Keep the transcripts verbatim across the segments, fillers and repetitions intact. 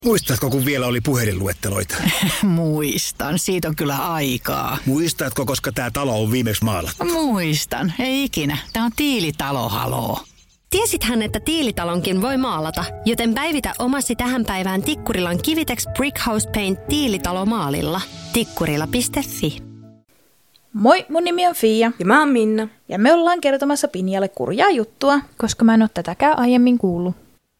Muistatko, kun vielä oli puhelinluetteloita? Muistan. Siitä on kyllä aikaa. Muistatko, koska tämä talo on viimeksi maalattu? Muistan. Ei ikinä. Tämä on Tiilitalo, haloo. Tiesithän, että Tiilitalonkin voi maalata, joten päivitä omasi tähän päivään Tikkurilan Kivitex Brickhouse Paint Tiilitalo maalilla. tikkurila piste fi. Moi, mun nimi on Fia. Ja mä oon Minna. Ja me ollaan kertomassa Pinjalle kurjaa juttua, koska mä en oo tätäkään aiemmin kuullut.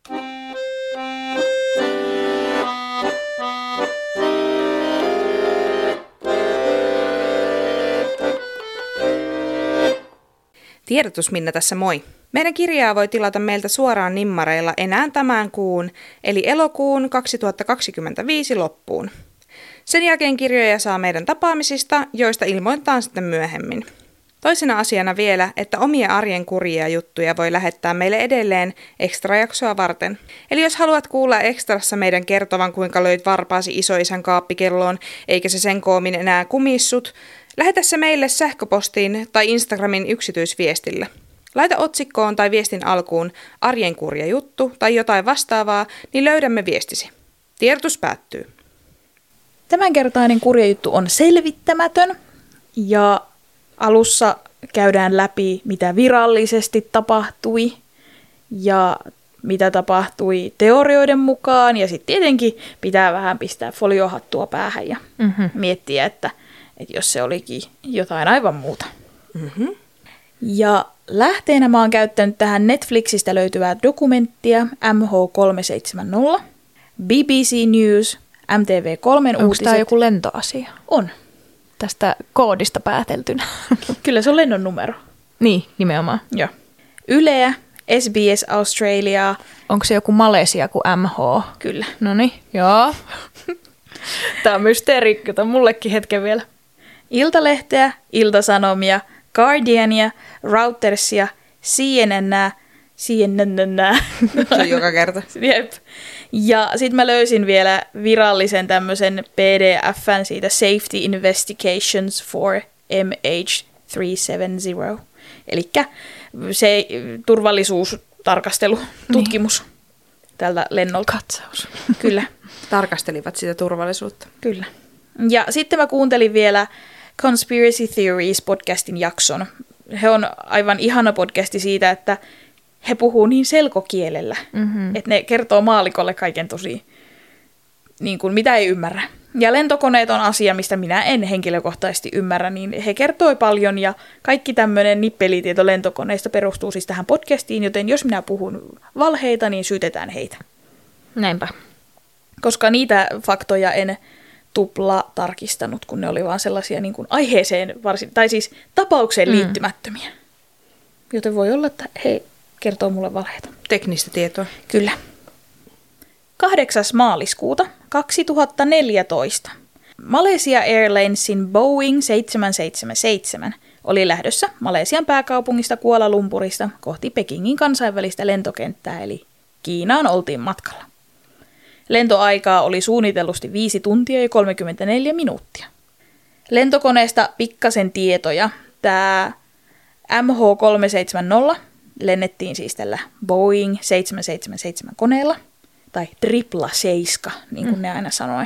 Tiedotus Minna tässä moi. Meidän kirjaa voi tilata meiltä suoraan nimmareilla enää tämän kuun, eli elokuun kaksituhattakaksikymmentäviisi loppuun. Sen jälkeen kirjoja saa meidän tapaamisista, joista ilmoitetaan sitten myöhemmin. Toisena asiana vielä, että omia arjen kurjia juttuja voi lähettää meille edelleen ekstrajaksoa varten. Eli jos haluat kuulla ekstrassa meidän kertovan, kuinka löit varpaasi isoisän kaappikelloon, eikä se sen koomin enää kumissut, lähetä se meille sähköpostiin tai Instagramin yksityisviestillä. Laita otsikkoon tai viestin alkuun arjen kurja juttu tai jotain vastaavaa, niin löydämme viestisi. Tiedotus päättyy. Tämänkertainen kurja juttu on selvittämätön ja alussa käydään läpi, mitä virallisesti tapahtui ja mitä tapahtui teorioiden mukaan. Ja sitten tietenkin pitää vähän pistää foliohattua päähän ja mm-hmm. miettiä, että, että jos se olikin jotain aivan muuta. Mm-hmm. Ja lähteenä mä oon käyttänyt tähän Netflixistä löytyvää dokumenttia M H kolmesataaseitsemänkymmentä, B B C News, M T V kolme uutiset. Onko tämä joku lentoasia? On. Tästä koodista pääteltynä. Kyllä se on lennon numero. Niin, nimenomaan. Joo. Yleä, S B S Australia. Onko se joku Malesia kuin M H? Kyllä. Noniin, joo. Tämä on mysteeri, jota mullekin hetken vielä. Iltalehteä, Iltasanomia, Guardiania, Reutersia, C N N, C N N. Se on joka kerta. Jep. Ja sitten mä löysin vielä virallisen tämmöisen P D F:n siitä Safety Investigations for M H kolmesataaseitsemänkymmentä. Elikkä se turvallisuustarkastelu, tutkimus niin. Tältä lennolta. Katsaus. Kyllä. Tarkastelivat sitä turvallisuutta. Kyllä. Ja sitten mä kuuntelin vielä Conspiracy Theories podcastin jakson. He on aivan ihana podcasti siitä, että he puhuu niin selkokielellä, mm-hmm. että ne kertoo maalikolle kaiken tosi, niin kuin mitä ei ymmärrä. Ja lentokoneet on asia, mistä minä en henkilökohtaisesti ymmärrä, niin he kertoi paljon ja kaikki tämmöinen nippelitieto lentokoneista perustuu siis tähän podcastiin, joten jos minä puhun valheita, niin syytetään heitä. Näinpä. Koska niitä faktoja en tupla tarkistanut, kun ne oli vaan sellaisia niin kuin aiheeseen, varsin, tai siis tapaukseen mm. liittymättömiä. Joten voi olla, että he kertoo mulle valheita. Teknistä tietoa. Kyllä. kahdeksas maaliskuuta kaksituhattaneljätoista Malaysia Airlinesin Boeing seitsemänsataaseitsemänkymmentäseitsemän oli lähdössä Malesian pääkaupungista Kuala Lumpurista kohti Pekingin kansainvälistä lentokenttää, eli Kiinaan oltiin matkalla. Lentoaikaa oli suunnitellusti viisi tuntia ja kolmekymmentäneljä minuuttia. Lentokoneesta pikkasen tietoja. Tämä M H kolmesataaseitsemänkymmentä lennettiin siis tällä Boeing seitsemänsataaseitsemänkymmentäseitsemän koneella, tai tripla seiska, niin kuin mm. ne aina sanoi.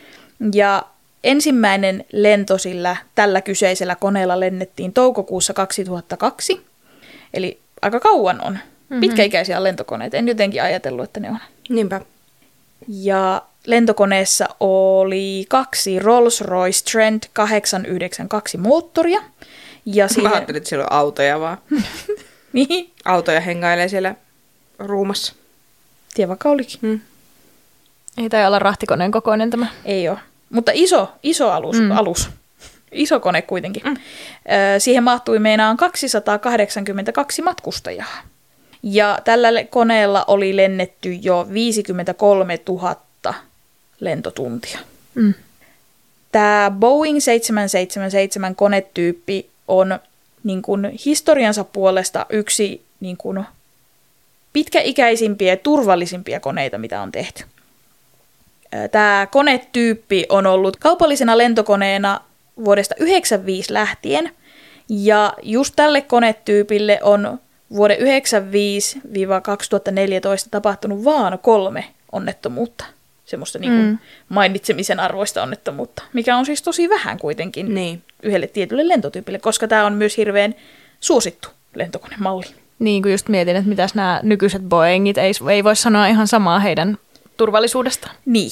Ja ensimmäinen lento sillä tällä kyseisellä koneella lennettiin toukokuussa kaksituhattakaksi, eli aika kauan on. Mm-hmm. Pitkäikäisiä lentokoneita, en jotenkin ajatellut, että ne on. Niinpä. Ja lentokoneessa oli kaksi Rolls-Royce Trent kahdeksansataayhdeksänkymmentäkaksi moottoria. Ja siihen... Mä ajattelin, että siellä on autoja vaan. Niin? Autoja hengailee siellä ruumassa. Tiedä vaikka olikin. Hmm. Ei tai olla rahtikoneen kokoinen tämä. Ei ole. Mutta iso, iso alus. Mm. alus. Iso kone kuitenkin. Mm. Siihen mahtui meinaan kaksisataakahdeksankymmentäkaksi matkustajaa. Ja tällä koneella oli lennetty jo viisikymmentäkolmetuhatta lentotuntia. Mm. Tämä Boeing seitsemänsataaseitsemänkymmentäseitsemän konetyyppi on niin kuin historiansa puolesta yksi niin kuin pitkäikäisimpiä ja turvallisimpia koneita, mitä on tehty. Tämä konetyyppi on ollut kaupallisena lentokoneena vuodesta yhdeksänkymmentäviisi lähtien, ja just tälle konetyypille on vuoden yhdeksänkymmentäviisi kaksituhattaneljätoista tapahtunut vaan kolme onnettomuutta. semmoista niin kuin mm. mainitsemisen arvoista onnettomuutta, mikä on siis tosi vähän kuitenkin niin. yhdelle tietylle lentotyypille, koska tämä on myös hirveän suosittu lentokonemalli. Niin kuin just mietin, että mitäs nämä nykyiset Boeingit, ei, ei voi sanoa ihan samaa heidän turvallisuudestaan. Niin.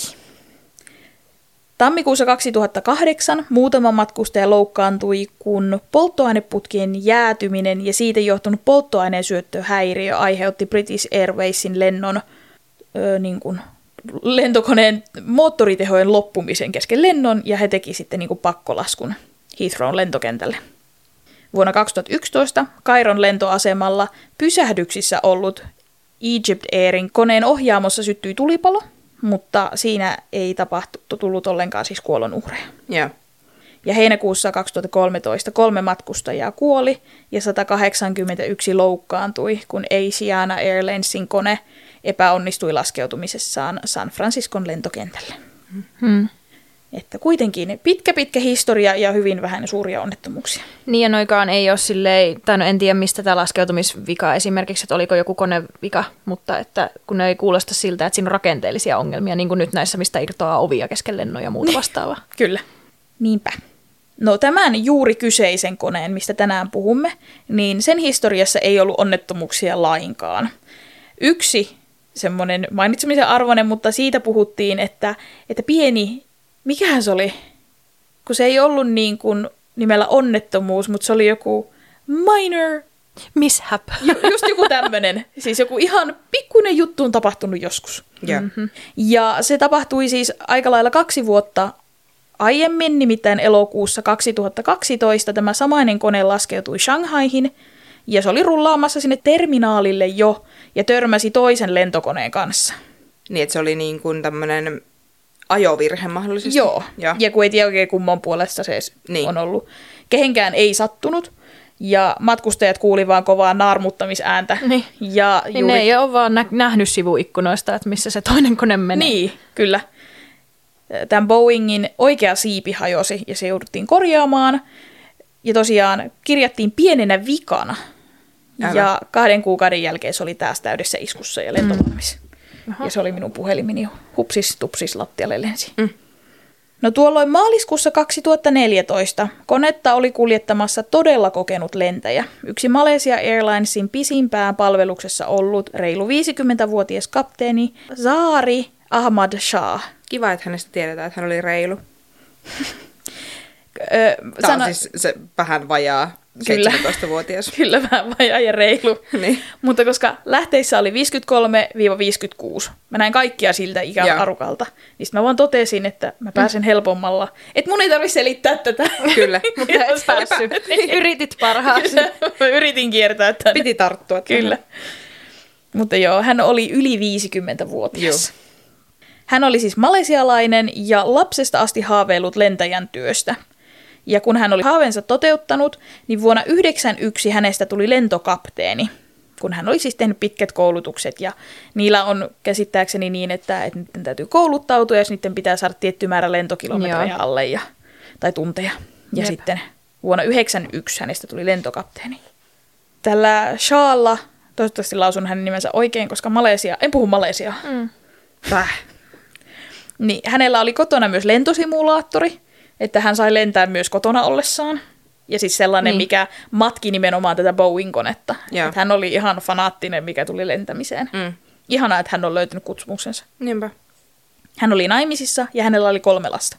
Tammikuussa kaksituhattakahdeksan muutama matkustaja loukkaantui, kun polttoaineputkien jäätyminen ja siitä johtunut polttoaineen syöttöhäiriö aiheutti British Airwaysin lennon, ö, niin kuin, lentokoneen moottoritehojen loppumisen kesken lennon, ja he teki sitten niin kuin pakkolaskun Heathrown lentokentälle. Vuonna kaksituhattayksitoista Kairon lentoasemalla pysähdyksissä ollut Egypt Airin koneen ohjaamossa syttyi tulipalo, mutta siinä ei tapahtu, tullut ollenkaan siis kuolonuhreja. Yeah. Ja heinäkuussa kaksituhattakolmetoista kolme matkustajaa kuoli ja sata kahdeksankymmentäyksi loukkaantui, kun Asiana Airlinesin kone epäonnistui laskeutumisessaan San Franciscon lentokentälle. Hmm. Että kuitenkin pitkä pitkä historia ja hyvin vähän suuria onnettomuuksia. Niin ja noikaan ei ole silleen, tai no en tiedä mistä tämä laskeutumisvika esimerkiksi, että oliko joku konevika, mutta että kun ne ei kuulosta siltä, että siinä on rakenteellisia ongelmia, niin kuin nyt näissä, mistä irtoaa ovia kesken lennon ja muuta vastaavaa. Kyllä, niinpä. No tämän juuri kyseisen koneen, mistä tänään puhumme, niin sen historiassa ei ollut onnettomuuksia lainkaan. Yksi semmoinen mainitsemisen arvoinen, mutta siitä puhuttiin, että, että pieni, mikähän se oli, kun se ei ollut niin kuin nimellä onnettomuus, mutta se oli joku minor mishap. Ju, just joku tämmöinen, siis joku ihan pikkuinen juttu on tapahtunut joskus. Yeah. Mm-hmm. Ja se tapahtui siis aika lailla kaksi vuotta aiemmin, nimittäin elokuussa kaksituhattakaksitoista tämä samainen kone laskeutui Shanghaihin, ja se oli rullaamassa sinne terminaalille jo, ja törmäsi toisen lentokoneen kanssa. Niin, että se oli niin kuin tämmöinen ajovirhe mahdollisesti. Joo, ja, ja kun ei tiedä oikein kumman puolesta se niin. on ollut. Kehenkään ei sattunut, ja matkustajat kuuli vaan kovaa naarmuttamisääntä. Niin, ja niin juuri... ne ei ole vaan nä- nähnyt sivuikkunoista, että missä se toinen kone menee. Niin, kyllä. Tämän Boeingin oikea siipi hajosi, ja se jouduttiin korjaamaan. Ja tosiaan kirjattiin pienenä vikana. Älä. Ja kahden kuukauden jälkeen se oli taas täydessä iskussa ja lentovalmis. Mm. Ja se oli minun puhelimeni hupsis tupsis lattialle lensi. Mm. No tuolloin maaliskuussa kaksituhattaneljätoista konetta oli kuljettamassa todella kokenut lentäjä. Yksi Malaysia Airlinesin pisimpään palveluksessa ollut reilu viisikymmentävuotias kapteeni Zaari Ahmad Shah. Kiva, että hänestä tiedetään, että hän oli reilu. Tämä on Sana... siis se vähän vajaa seitsemäntoistavuotias. Kyllä, vähän vajaa ja reilu. Niin. Mutta koska lähteissä oli viisikymmentäkolme viisikymmentäkuusi, mä näin kaikkia siltä ikäarukalta, niin mä vaan totesin, että mä pääsen helpommalla. Että mun ei tarvitse selittää tätä. Kyllä, mutta et päässyt. Yritit parhaasi. Mä yritin kiertää tänne. Piti tarttua. Kyllä. Mutta joo, hän oli yli viisikymmentävuotias. Joo. Hän oli siis malesialainen ja lapsesta asti haaveillut lentäjän työstä. Ja kun hän oli haaveensa toteuttanut, niin vuonna yhdeksänkymmentäyksi hänestä tuli lentokapteeni, kun hän oli siis tehnyt pitkät koulutukset. Ja niillä on käsittääkseni niin, että, että niiden täytyy kouluttautua ja niiden pitää saada tietty määrä lentokilometrejä Joo. alle ja, tai tunteja. Ja Jep. sitten vuonna yhdeksänkymmentäyksi hänestä tuli lentokapteeni. Tällä Shahalla, toivottavasti lausun hänen nimensä oikein, koska Malesia, en puhu Malesiaa. Mm. Päh. Niin, hänellä oli kotona myös lentosimulaattori, että hän sai lentää myös kotona ollessaan. Ja siis sellainen, niin. mikä matki nimenomaan tätä Boeing-konetta. Että hän oli ihan fanaattinen, mikä tuli lentämiseen. Mm. Ihanaa, että hän on löytänyt kutsumuksensa. Niinpä. Hän oli naimisissa ja hänellä oli kolme lasta.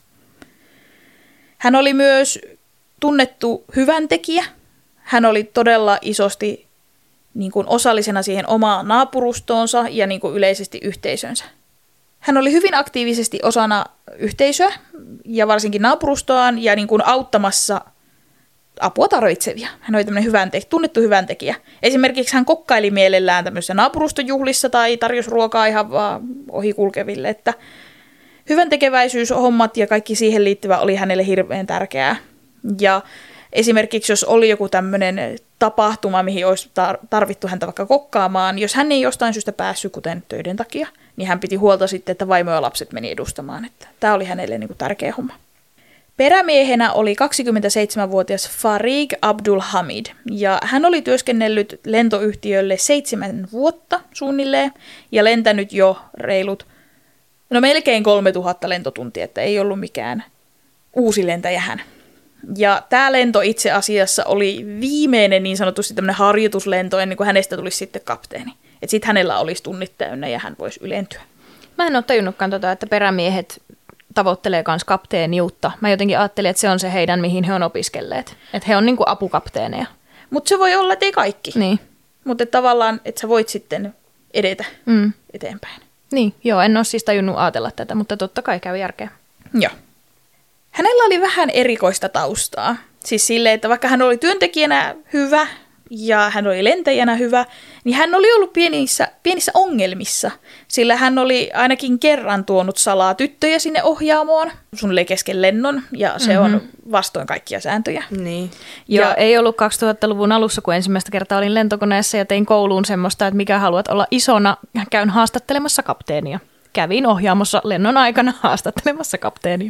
Hän oli myös tunnettu hyväntekijä. Hän oli todella isosti niin kuin osallisena siihen omaan naapurustoonsa ja niin kuin yleisesti yhteisönsä. Hän oli hyvin aktiivisesti osana yhteisöä ja varsinkin naapurustoaan ja niin kuin auttamassa apua tarvitsevia. Hän oli tämmöinen hyvänte- tunnettu hyväntekijä. Esimerkiksi hän kokkaili mielellään tämmöisissä naapurustojuhlissa tai tarjosi ruokaa ihan vaan ohikulkeville. Että hyväntekeväisyyshommat ja kaikki siihen liittyvä oli hänelle hirveän tärkeää. Ja esimerkiksi jos oli joku tämmöinen tapahtuma, mihin olisi tarvittu häntä vaikka kokkaamaan, jos hän ei jostain syystä päässyt, kuten töiden takia, niin hän piti huolta sitten, että vaimo ja lapset meni edustamaan. Että tämä oli hänelle niin kuin tärkeä homma. Perämiehenä oli kaksikymmentäseitsemänvuotias Farig Abdul Hamid, ja hän oli työskennellyt lentoyhtiölle seitsemän vuotta suunnilleen, ja lentänyt jo reilut No melkein kolmetuhatta lentotuntia, että ei ollut mikään uusi lentäjä hän. Ja tämä lento itse asiassa oli viimeinen niin sanotusti tämmöinen harjoituslento ennen kuin hänestä tulisi sitten kapteeni. Että sitten hänellä olisi tunnit täynnä ja hän voisi ylentyä. Mä en ole tajunnutkaan tota, että perämiehet tavoittelee myös kapteeniutta. Mä jotenkin ajattelin, että se on se heidän, mihin he on opiskelleet. Että he on niinku apukapteeneja. Mutta se voi olla, että ei kaikki. Niin. Mutta tavallaan, että sä voit sitten edetä Mm. eteenpäin. Niin, joo, en ole siis tajunnut ajatella tätä, mutta totta kai käy järkeä. Joo. Hänellä oli vähän erikoista taustaa. Siis silleen, että vaikka hän oli työntekijänä hyvä ja hän oli lentäjänä hyvä, niin hän oli ollut pienissä, pienissä ongelmissa. Sillä hän oli ainakin kerran tuonut salaa tyttöjä sinne ohjaamoon, suunnilleen kesken lennon, ja se mm-hmm. on vastoin kaikkia sääntöjä. Niin. Ja joo, ei ollut kaksituhattaluvun alussa, kun ensimmäistä kertaa olin lentokoneessa ja tein kouluun semmoista, että mikä haluat olla isona, käyn haastattelemassa kapteenia. Kävin ohjaamossa lennon aikana haastattelemassa kapteenia.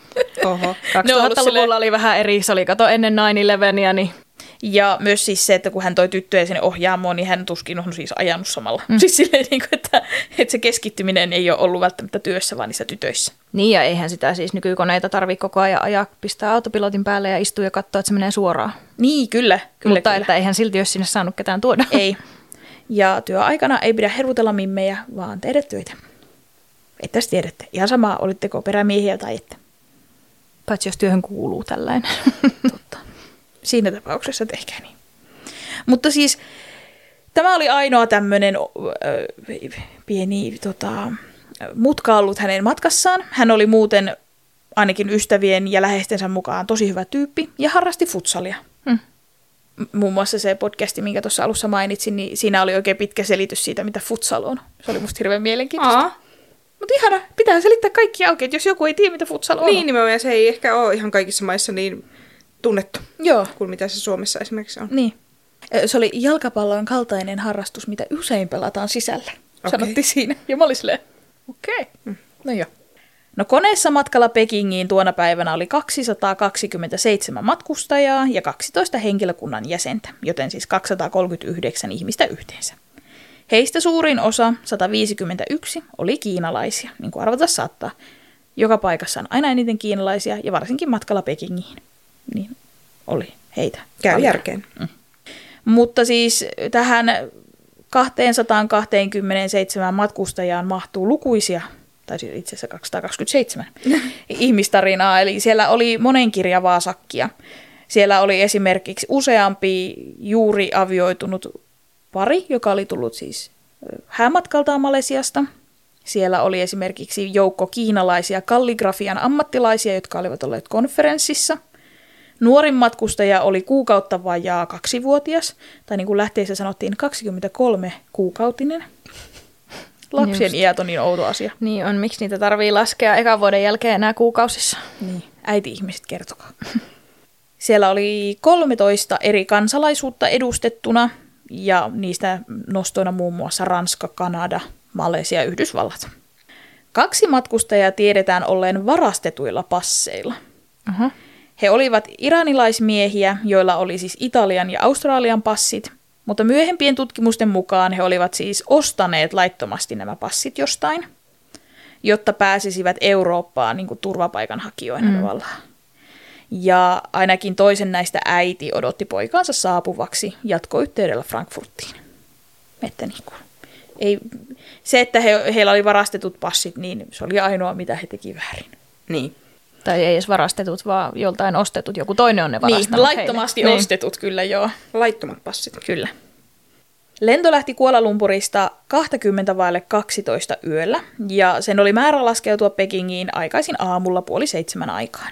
Oho. kaksituhattaluvulla oli vähän eri, se oli kato ennen nine eleveniä, niin... Ja myös siis se, että kun hän toi tyttöjä sinne ohjaamoon, niin hän tuskin on siis ajanut samalla. Mm. Siis silleen, että, että se keskittyminen ei ole ollut välttämättä työssä, vaan niissä tytöissä. Niin, ja eihän sitä siis nykykoneita tarvitse koko ajan ajaa, pistää autopilotin päälle ja istua ja katsoa, että se menee suoraan. Niin, kyllä. kyllä Mutta kyllä. että eihän silti olisi sinne saanut ketään tuoda. Ei. Ja työaikana ei pidä herutella mimmejä, vaan tehdä töitä. Että tässä tiedätte. Ihan sama, olitteko perämiehiä tai ette. Paitsi jos työhön kuuluu tällainen. Totta. Siinä tapauksessa tehkää niin. Mutta siis tämä oli ainoa tämmöinen äh, pieni tota, mutka ollut hänen matkassaan. Hän oli muuten ainakin ystävien ja läheistensä mukaan tosi hyvä tyyppi ja harrasti futsalia. Hmm. Muun muassa se podcasti, minkä tuossa alussa mainitsin, niin siinä oli oikein pitkä selitys siitä, mitä futsal on. Se oli musta hirveän mielenkiintoista. Aa. Mutta ihana, pitää selittää kaikki auki, että jos joku ei tiedä, mitä futsal on. Niin, nimenomaan se ei ehkä ole ihan kaikissa maissa niin tunnettu Joo. kuin mitä se Suomessa esimerkiksi on. Niin. Se oli jalkapallon kaltainen harrastus, mitä usein pelataan sisällä, okay. sanottiin siinä. Ja mä olin silleen, okei, okay. mm. no joo. No koneessa matkalla Pekingiin tuona päivänä oli kaksisataakaksikymmentäseitsemän matkustajaa ja kaksitoista henkilökunnan jäsentä, joten siis kaksisataakolmekymmentäyhdeksän ihmistä yhteensä. Heistä suurin osa, sata viisikymmentäyksi, oli kiinalaisia, niin kuin arvata saattaa. Joka paikassa on aina eniten kiinalaisia ja varsinkin matkalla Pekingiin, niin oli heitä. Käy paljon. järkeen. Mm. Mutta siis tähän kaksisataakaksikymmentäseitsemän matkustajaan mahtuu lukuisia, tai siis itse asiassa kaksisataakaksikymmentäseitsemän ihmistarinaa, eli siellä oli monenkirjavaa sakkia. Siellä oli esimerkiksi useampi juuri avioitunut pari, joka oli tullut siis häämatkaltaan Malesiasta. Siellä oli esimerkiksi joukko kiinalaisia kalligrafian ammattilaisia, jotka olivat olleet konferenssissa. Nuorin matkustaja oli kuukautta vajaa kaksivuotias, tai niin kuin lähteessä sanottiin kaksikymmentäkolme kuukautinen. Lapsien Just. iät on niin outo asia. Niin on, miksi niitä tarvii laskea ekan vuoden jälkeen enää kuukausissa? Niin, äiti-ihmiset kertokaa. Siellä oli kolmetoista eri kansalaisuutta edustettuna, ja niistä nostoina muun muassa Ranska, Kanada, Malesia ja Yhdysvallat. Kaksi matkustajaa tiedetään olleen varastetuilla passeilla. Uh-huh. He olivat iranilaismiehiä, joilla oli siis Italian ja Australian passit, mutta myöhempien tutkimusten mukaan he olivat siis ostaneet laittomasti nämä passit jostain, jotta pääsisivät Eurooppaan niin kuin turvapaikanhakijoina mm. tavallaan. Ja ainakin toisen näistä äiti odotti poikaansa saapuvaksi jatkoyhteydellä Frankfurtiin. Että niin kuin, ei, se, että he, heillä oli varastetut passit, niin se oli ainoa, mitä he teki väärin. Niin. Tai ei edes varastetut, vaan joltain ostetut. Joku toinen on ne varastanut Niin, laittomasti heille. ostetut, niin. Kyllä joo. Laittomat passit. Kyllä. Lento lähti Kuala Lumpurista kaksikymmentä vaille kaksitoista yöllä, ja sen oli määrä laskeutua Pekingiin aikaisin aamulla puoli seitsemän aikaan.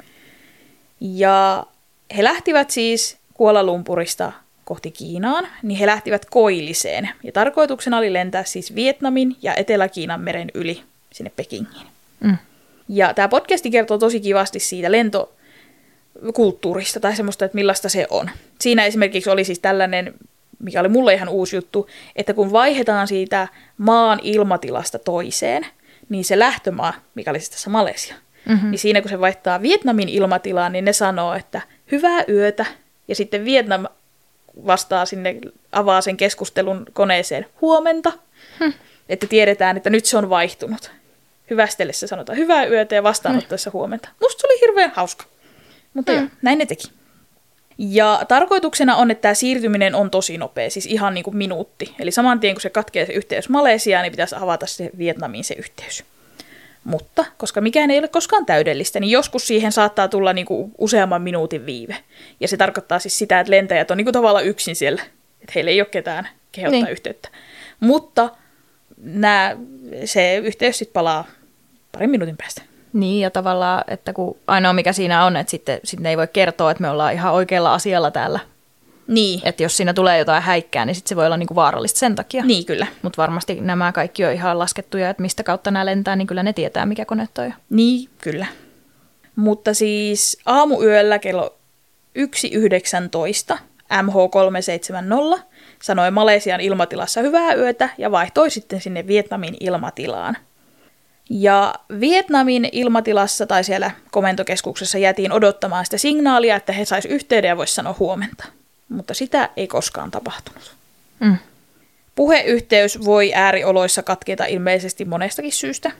Ja he lähtivät siis Kuala Lumpurista kohti Kiinaan, niin he lähtivät Koilliseen. Ja tarkoituksena oli lentää siis Vietnamin ja Etelä-Kiinan meren yli sinne Pekingiin. Mm. Ja tämä podcasti kertoo tosi kivasti siitä lentokulttuurista tai semmoista, että millaista se on. Siinä esimerkiksi oli siis tällainen, mikä oli mulle ihan uusi juttu, että kun vaihdetaan siitä maan ilmatilasta toiseen, niin se lähtömaa, mikä oli siis tässä Malesia, mm-hmm. niin siinä kun se vaihtaa Vietnamin ilmatilaan, niin ne sanoo, että hyvää yötä, ja sitten Vietnam vastaa sinne, avaa sen keskustelun koneeseen huomenta, hmm. että tiedetään, että nyt se on vaihtunut. hyvästellessä sanotaan hyvää yötä ja vastaanottaessa huomenta. Musta se oli hirveän hauska. Mutta mm. joo, näin ne teki. Ja tarkoituksena on, että tämä siirtyminen on tosi nopea, siis ihan niin kuin minuutti. Eli saman tien, kun se katkee se yhteys Malesiaan, niin pitäisi avata se Vietnamiin se yhteys. Mutta koska mikään ei ole koskaan täydellistä, niin joskus siihen saattaa tulla niin kuin useamman minuutin viive. Ja se tarkoittaa siis sitä, että lentäjät on niin kuin tavallaan yksin siellä, että heillä ei ole ketään kehottaa niin. yhteyttä. Mutta nämä, se yhteys sitten palaa parin minuutin päästä. Niin, ja tavallaan, että kun ainoa mikä siinä on, että sitten, sitten ei voi kertoa, että me ollaan ihan oikealla asialla täällä. Niin. Että jos siinä tulee jotain häikkää, niin sitten se voi olla niinku vaarallista sen takia. Niin, kyllä. Mutta varmasti nämä kaikki on ihan laskettuja, että mistä kautta nämä lentää, niin kyllä ne tietää, mikä kone toi on. Niin, kyllä. Mutta siis aamuyöllä kello yksi yhdeksäntoista M H kolmesataaseitsemänkymmentä sanoi Malesian ilmatilassa hyvää yötä ja vaihtoi sitten sinne Vietnamin ilmatilaan. Ja Vietnamin ilmatilassa tai siellä komentokeskuksessa jätiin odottamaan sitä signaalia, että he sais yhteyden ja vois sanoa huomenta. Mutta sitä ei koskaan tapahtunut. Mm. Puheyhteys voi äärioloissa katketa ilmeisesti monestakin syystä.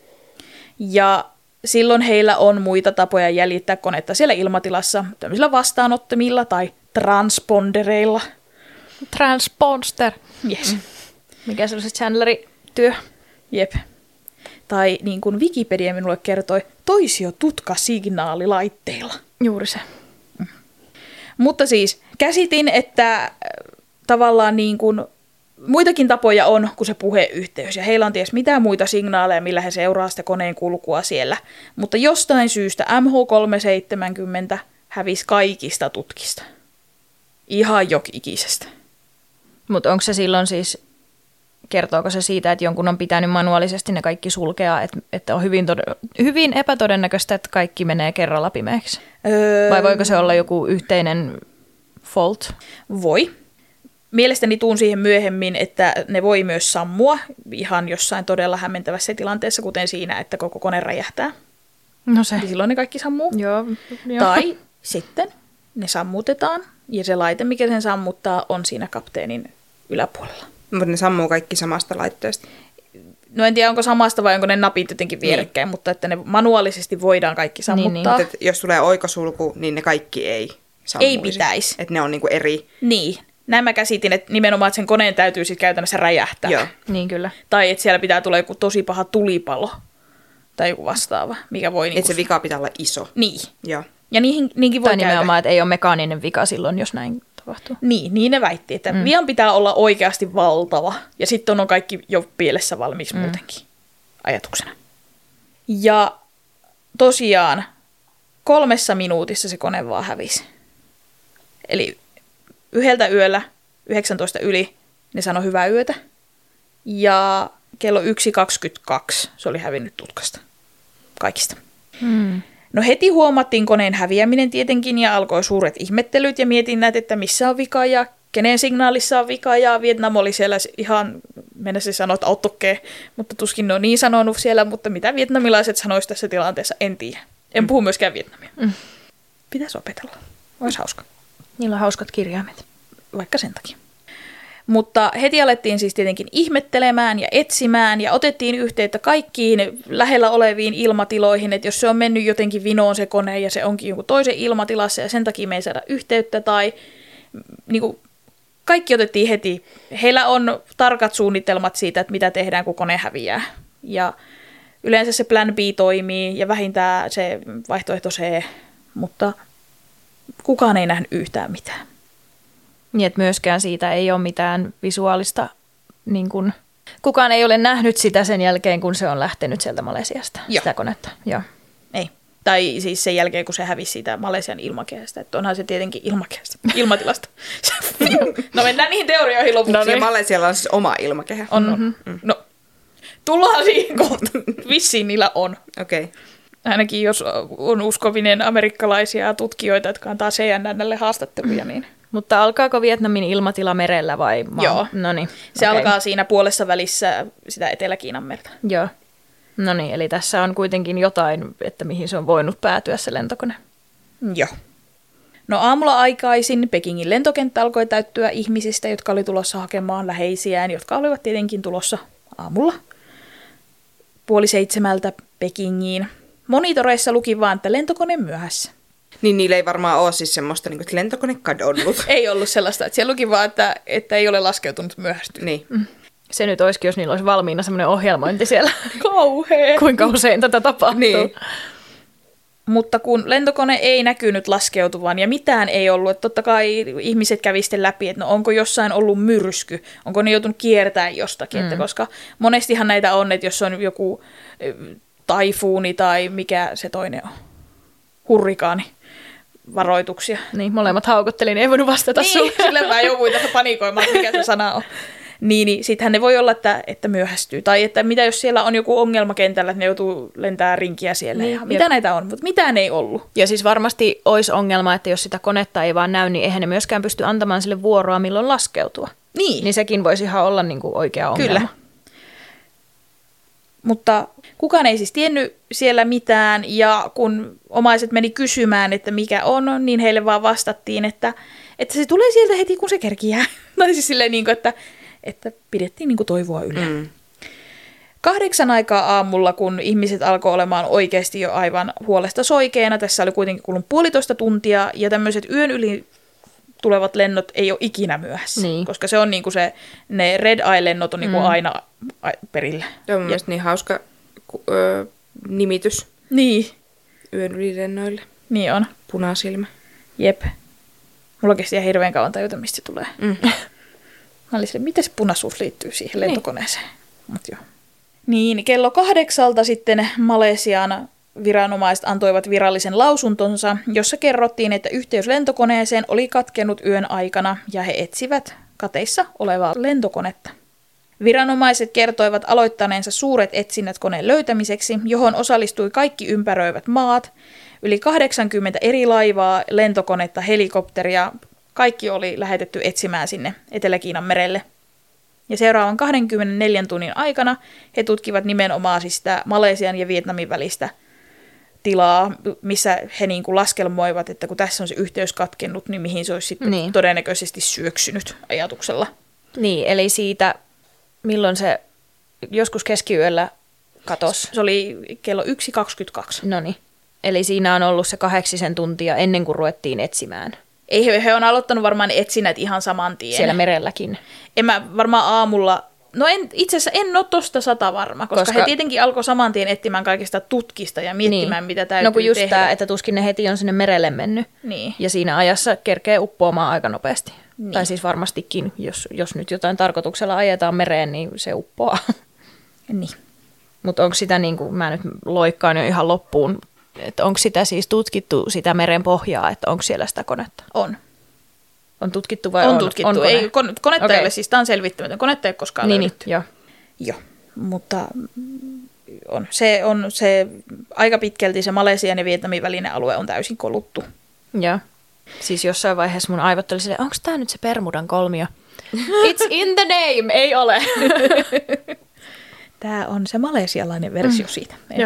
Ja silloin heillä on muita tapoja jäljittää konetta siellä ilmatilassa, tämmöisillä vastaanottimilla tai transpondereilla. Transponster. Yes. Mm. Mikä se on se Chandlerin työ? Jep. Tai niin kuin Wikipedia minulle kertoi, toisiotutkasignaalilaitteilla. Juuri se. Mm. Mutta siis käsitin, että tavallaan niin kuin muitakin tapoja on kuin se puheyhteys. Ja heillä on ties mitään muita signaaleja, millä he seuraa sitä koneen kulkua siellä. Mutta jostain syystä M H kolmesataaseitsemänkymmentä hävisi kaikista tutkista. Ihan jokikisestä. Mutta onko se silloin siis, kertooko se siitä, että jonkun on pitänyt manuaalisesti ne kaikki sulkea, että, että on hyvin, tod- hyvin epätodennäköistä, että kaikki menee kerralla pimeäksi? Öö... Vai voiko se olla joku yhteinen fault? Voi. Mielestäni tuun siihen myöhemmin, että ne voi myös sammua ihan jossain todella hämmentävässä tilanteessa, kuten siinä, että koko kone räjähtää. No se. Ja silloin ne kaikki sammuu. Joo, jo. Tai sitten ne sammutetaan ja se laite, mikä sen sammuttaa, on siinä kapteenin yläpuolella. Mutta ne sammuu kaikki samasta laitteesta. No en tiedä, onko samasta vai onko ne napit jotenkin vierekkäin, niin. Mutta että ne manuaalisesti voidaan kaikki sammuttaa. Niin, niin. Jos tulee oikosulku, niin ne kaikki ei sammuisi. Ei pitäisi. Että ne on niinku eri. Niin. Näin mä käsitin, että nimenomaan että sen koneen täytyy sitten käytännössä räjähtää. Joo, niin kyllä. Tai että siellä pitää tulla joku tosi paha tulipalo tai joku vastaava, mikä voi... Niinku... Että se vika pitää olla iso. Niin. Joo. Ja niihin, niinkin voi tai käydä. nimenomaan, että ei ole mekaaninen vika silloin, jos näin tapahtuu. Niin, niin ne väitti, että mm. vian pitää olla oikeasti valtava. Ja sitten on kaikki jo pielessä valmiiksi mm. muutenkin ajatuksena. Ja tosiaan kolmessa minuutissa se kone vaan hävisi. Eli yhdeltä yöllä, yhdeksäntoista yli, ne sanoi hyvää yötä. Ja kello yksi kaksikymmentäkaksi se oli hävinnyt tutkasta. Kaikista. Mm. No heti huomattiin koneen häviäminen tietenkin ja alkoi suuret ihmettelyt ja mietinnät, että missä on vika ja kenen signaalissa on vika. Ja Vietnam oli siellä ihan, mennä se sanoa, että autokkeen, mutta tuskin ne on niin sanonut siellä, mutta mitä vietnamilaiset sanoisivat tässä tilanteessa, en tiedä. En mm. puhu myöskään vietnamia. Mm. Pitäisi opetella. Olisi hauska. Niillä on hauskat kirjaimet. Vaikka sen takia. Mutta heti alettiin siis tietenkin ihmettelemään ja etsimään ja otettiin yhteyttä kaikkiin lähellä oleviin ilmatiloihin, että jos se on mennyt jotenkin vinoon se kone ja se onkin jonkun toisen ilmatilassa ja sen takia me ei saada yhteyttä tai niin kuin, kaikki otettiin heti. Heillä on tarkat suunnitelmat siitä, että mitä tehdään, kun kone häviää. Ja yleensä se plan B toimii ja vähintään se vaihtoehto C, mutta kukaan ei nähnyt yhtään mitään. Niin, että myöskään siitä ei ole mitään visuaalista, niin kuin, kukaan ei ole nähnyt sitä sen jälkeen, kun se on lähtenyt sieltä Malesiasta, Joo. sitä konetta. Joo. Ei. Tai siis sen jälkeen, kun se hävisi siitä Malesian ilmakehästä. Että onhan se tietenkin ilmakehästä, ilmatilasta. No mennään niihin teorioihin lopuksi. No niin. Malesialla on siis oma ilmakehä. On, mm-hmm. mm. No, tullaan siihen kohta. Vissiin niillä on. Okei. Okay. Ainakin jos on uskovinen amerikkalaisia tutkijoita, jotka antaa C N N:lle haastatteluja, niin... Mutta alkaako Vietnamin ilmatila merellä vai maa? Joo. Noniin. Se okay. alkaa siinä puolessa välissä sitä Etelä-Kiinan merta. Joo. No niin, eli tässä on kuitenkin jotain, että mihin se on voinut päätyä se lentokone. Joo. No aamulla aikaisin Pekingin lentokenttä alkoi täyttyä ihmisistä, jotka oli tulossa hakemaan läheisiään, jotka olivat tietenkin tulossa aamulla. puoli seitsemältä Pekingiin. Monitoreissa luki vaan, että lentokone myöhässä. Niin niillä ei varmaan ole siis semmoista, niin kuin, että lentokone kadonnut. Ei ollut sellaista, että siellä luki vaan, että, että ei ole laskeutunut myöhästynyt. Niin. Mm. Se nyt olisikin, jos niillä olisi valmiina semmoinen ohjelmointi siellä. Kauhea. Kuinka usein tätä tapahtuu. Niin. Mutta kun lentokone ei näkynyt laskeutuvan ja mitään ei ollut, että totta kai ihmiset kävi sitten läpi, että no onko jossain ollut myrsky, onko ne joutunut kiertämään jostakin, mm. että koska monestihan näitä on, että jos on joku taifuuni tai mikä se toinen on, hurrikaani, varoituksia. Niin, molemmat haukotteli, niin ei voinut vastata niin, sulle. sillä mä jouduin tässä panikoimaan, mikä se sana on. Niin, niin sittenhän ne voi olla, että, että myöhästyy. Tai että mitä jos siellä on joku ongelma kentällä, että ne joutuu lentämään rinkiä siellä. Niin, ja mitä jep. näitä on, mutta mitään ei ollut. Ja siis varmasti olisi ongelma, että jos sitä konetta ei vaan näy, niin eihän ne myöskään pysty antamaan sille vuoroa, milloin laskeutua. Niin. Niin sekin voisi ihan olla niin kuin oikea ongelma. Kyllä. Mutta kukaan ei siis tiennyt siellä mitään, ja kun omaiset meni kysymään, että mikä on, niin heille vaan vastattiin, että, että se tulee sieltä heti, kun se kerkiää. Tai siis silleen, niin kuin, että, että pidettiin niin kuin toivoa yllä. Mm. Kahdeksan aikaa aamulla, kun ihmiset alkoi olemaan oikeasti jo aivan huolesta soikeena, tässä oli kuitenkin kulunut puolitoista tuntia, ja tämmöiset yön yli tulevat lennot ei ole ikinä myöhässä, niin. Koska se on niin kuin se, ne Red Eye-lennot on niin kuin mm. aina perillä. Tämä on mun mielestä niin hauska ö, nimitys. Niin. Yön ylilennoille. Niin on. Punasilmä. Jep. Mulla kesti ihan hirveän kauan tajuta, mistä se tulee. Mm. Mä olin silleen, miten se punaisuus liittyy siihen niin. lentokoneeseen. Mut joo. Niin, kello kahdeksalta sitten Malesian viranomaiset antoivat virallisen lausuntonsa, jossa kerrottiin, että yhteys lentokoneeseen oli katkennut yön aikana ja he etsivät kateissa olevaa lentokonetta. Viranomaiset kertoivat aloittaneensa suuret etsinnät koneen löytämiseksi, johon osallistui kaikki ympäröivät maat, yli kahdeksankymmentä eri laivaa, lentokonetta, helikopteria, kaikki oli lähetetty etsimään sinne Etelä-Kiinan merelle. Ja seuraavan kaksikymmentäneljä tunnin aikana he tutkivat nimenomaan siis sitä Malesian ja Vietnamin välistä tilaa, missä he niin kuin laskelmoivat, että kun tässä on se yhteys katkennut, niin mihin se olisi sitten niin. todennäköisesti syöksynyt ajatuksella. Niin, eli siitä, milloin se joskus keskiyöllä katosi? Se oli kello yksi kaksikymmentäkaksi. No niin, eli siinä on ollut se kahdeksisen tuntia ennen kuin ruvettiin etsimään. Ei, he, he on aloittanut varmaan etsinnät ihan saman tien. Siellä merelläkin. En mä varmaan aamulla, no en, itse asiassa en ole tosta sata varma, koska, koska he tietenkin alkoi saman tien etsimään kaikista tutkista ja miettimään, niin. mitä täytyy tehdä. No kun just tämä, että tuskin ne heti on sinne merelle mennyt. Niin. Ja siinä ajassa kerkee uppoamaan aika nopeasti. Niin. Tai siis varmastikin, jos, jos nyt jotain tarkoituksella ajetaan mereen, niin se uppoaa. Niin. Mutta onko sitä, niin kuin mä nyt loikkaan jo ihan loppuun, että onko sitä siis tutkittu, sitä meren pohjaa, että onko siellä sitä konetta? On. On tutkittu vai on? On tutkittu. On ei, kon, konetta okay. ei ole, siis tämä on selvittämätön. Konetta ei ole koskaan niin, löydetty. Niin, joo. Joo, mutta on. Se, on se aika pitkälti se Malesian ja Vietnamin välinen alue on täysin koluttu. Joo. Siis jossain vaiheessa mun aivot oli silleen, onko tämä nyt se Bermudan kolmio? It's in the name! Ei ole. Tämä on se malesialainen versio mm. siitä. Joo.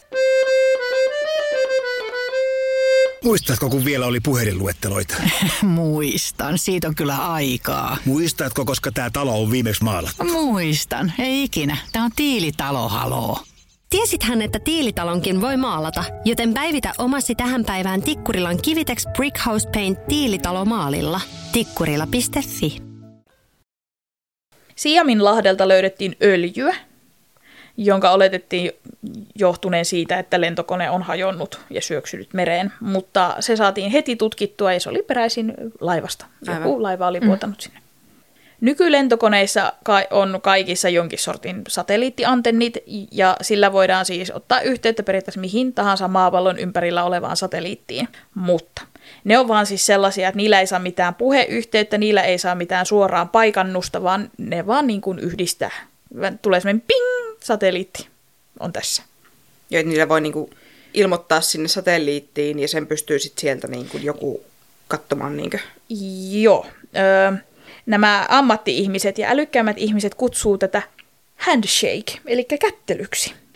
Muistatko, kun vielä oli puhelinluetteloita? Muistan, siitä on kyllä aikaa. Muistatko, koska tämä talo on viimeksi maalattu? Muistan, ei ikinä. Tämä on tiilitalo, haloo. Tiesithän, että tiilitalonkin voi maalata, joten päivitä omasi tähän päivään Tikkurilan Kivitex Brickhouse Paint tiilitalo maalilla. tikkurila piste fi. Siaminlahdelta löydettiin öljyä, jonka oletettiin johtuneen siitä, että lentokone on hajonnut ja syöksynyt mereen, mutta se saatiin heti tutkittua ja se oli peräisin laivasta. Joku Aivan. laiva oli vuotanut mm. sinne. Nykylentokoneissa on kaikissa jonkin sortin satelliittiantennit ja sillä voidaan siis ottaa yhteyttä periaatteessa mihin tahansa maapallon ympärillä olevaan satelliittiin, mutta ne on vaan siis sellaisia, että niillä ei saa mitään puheyhteyttä, niillä ei saa mitään suoraan paikannusta, vaan ne vaan niin kuin yhdistää. Tulee semmoinen ping, satelliitti on tässä. Ja niillä voi niinku ilmoittaa sinne satelliittiin ja sen pystyy sitten sieltä niinku joku katsomaan. Niinku. Joo. Öö, nämä ammatti-ihmiset ja älykkäimmät ihmiset kutsuu tätä handshake, eli kättelyksi.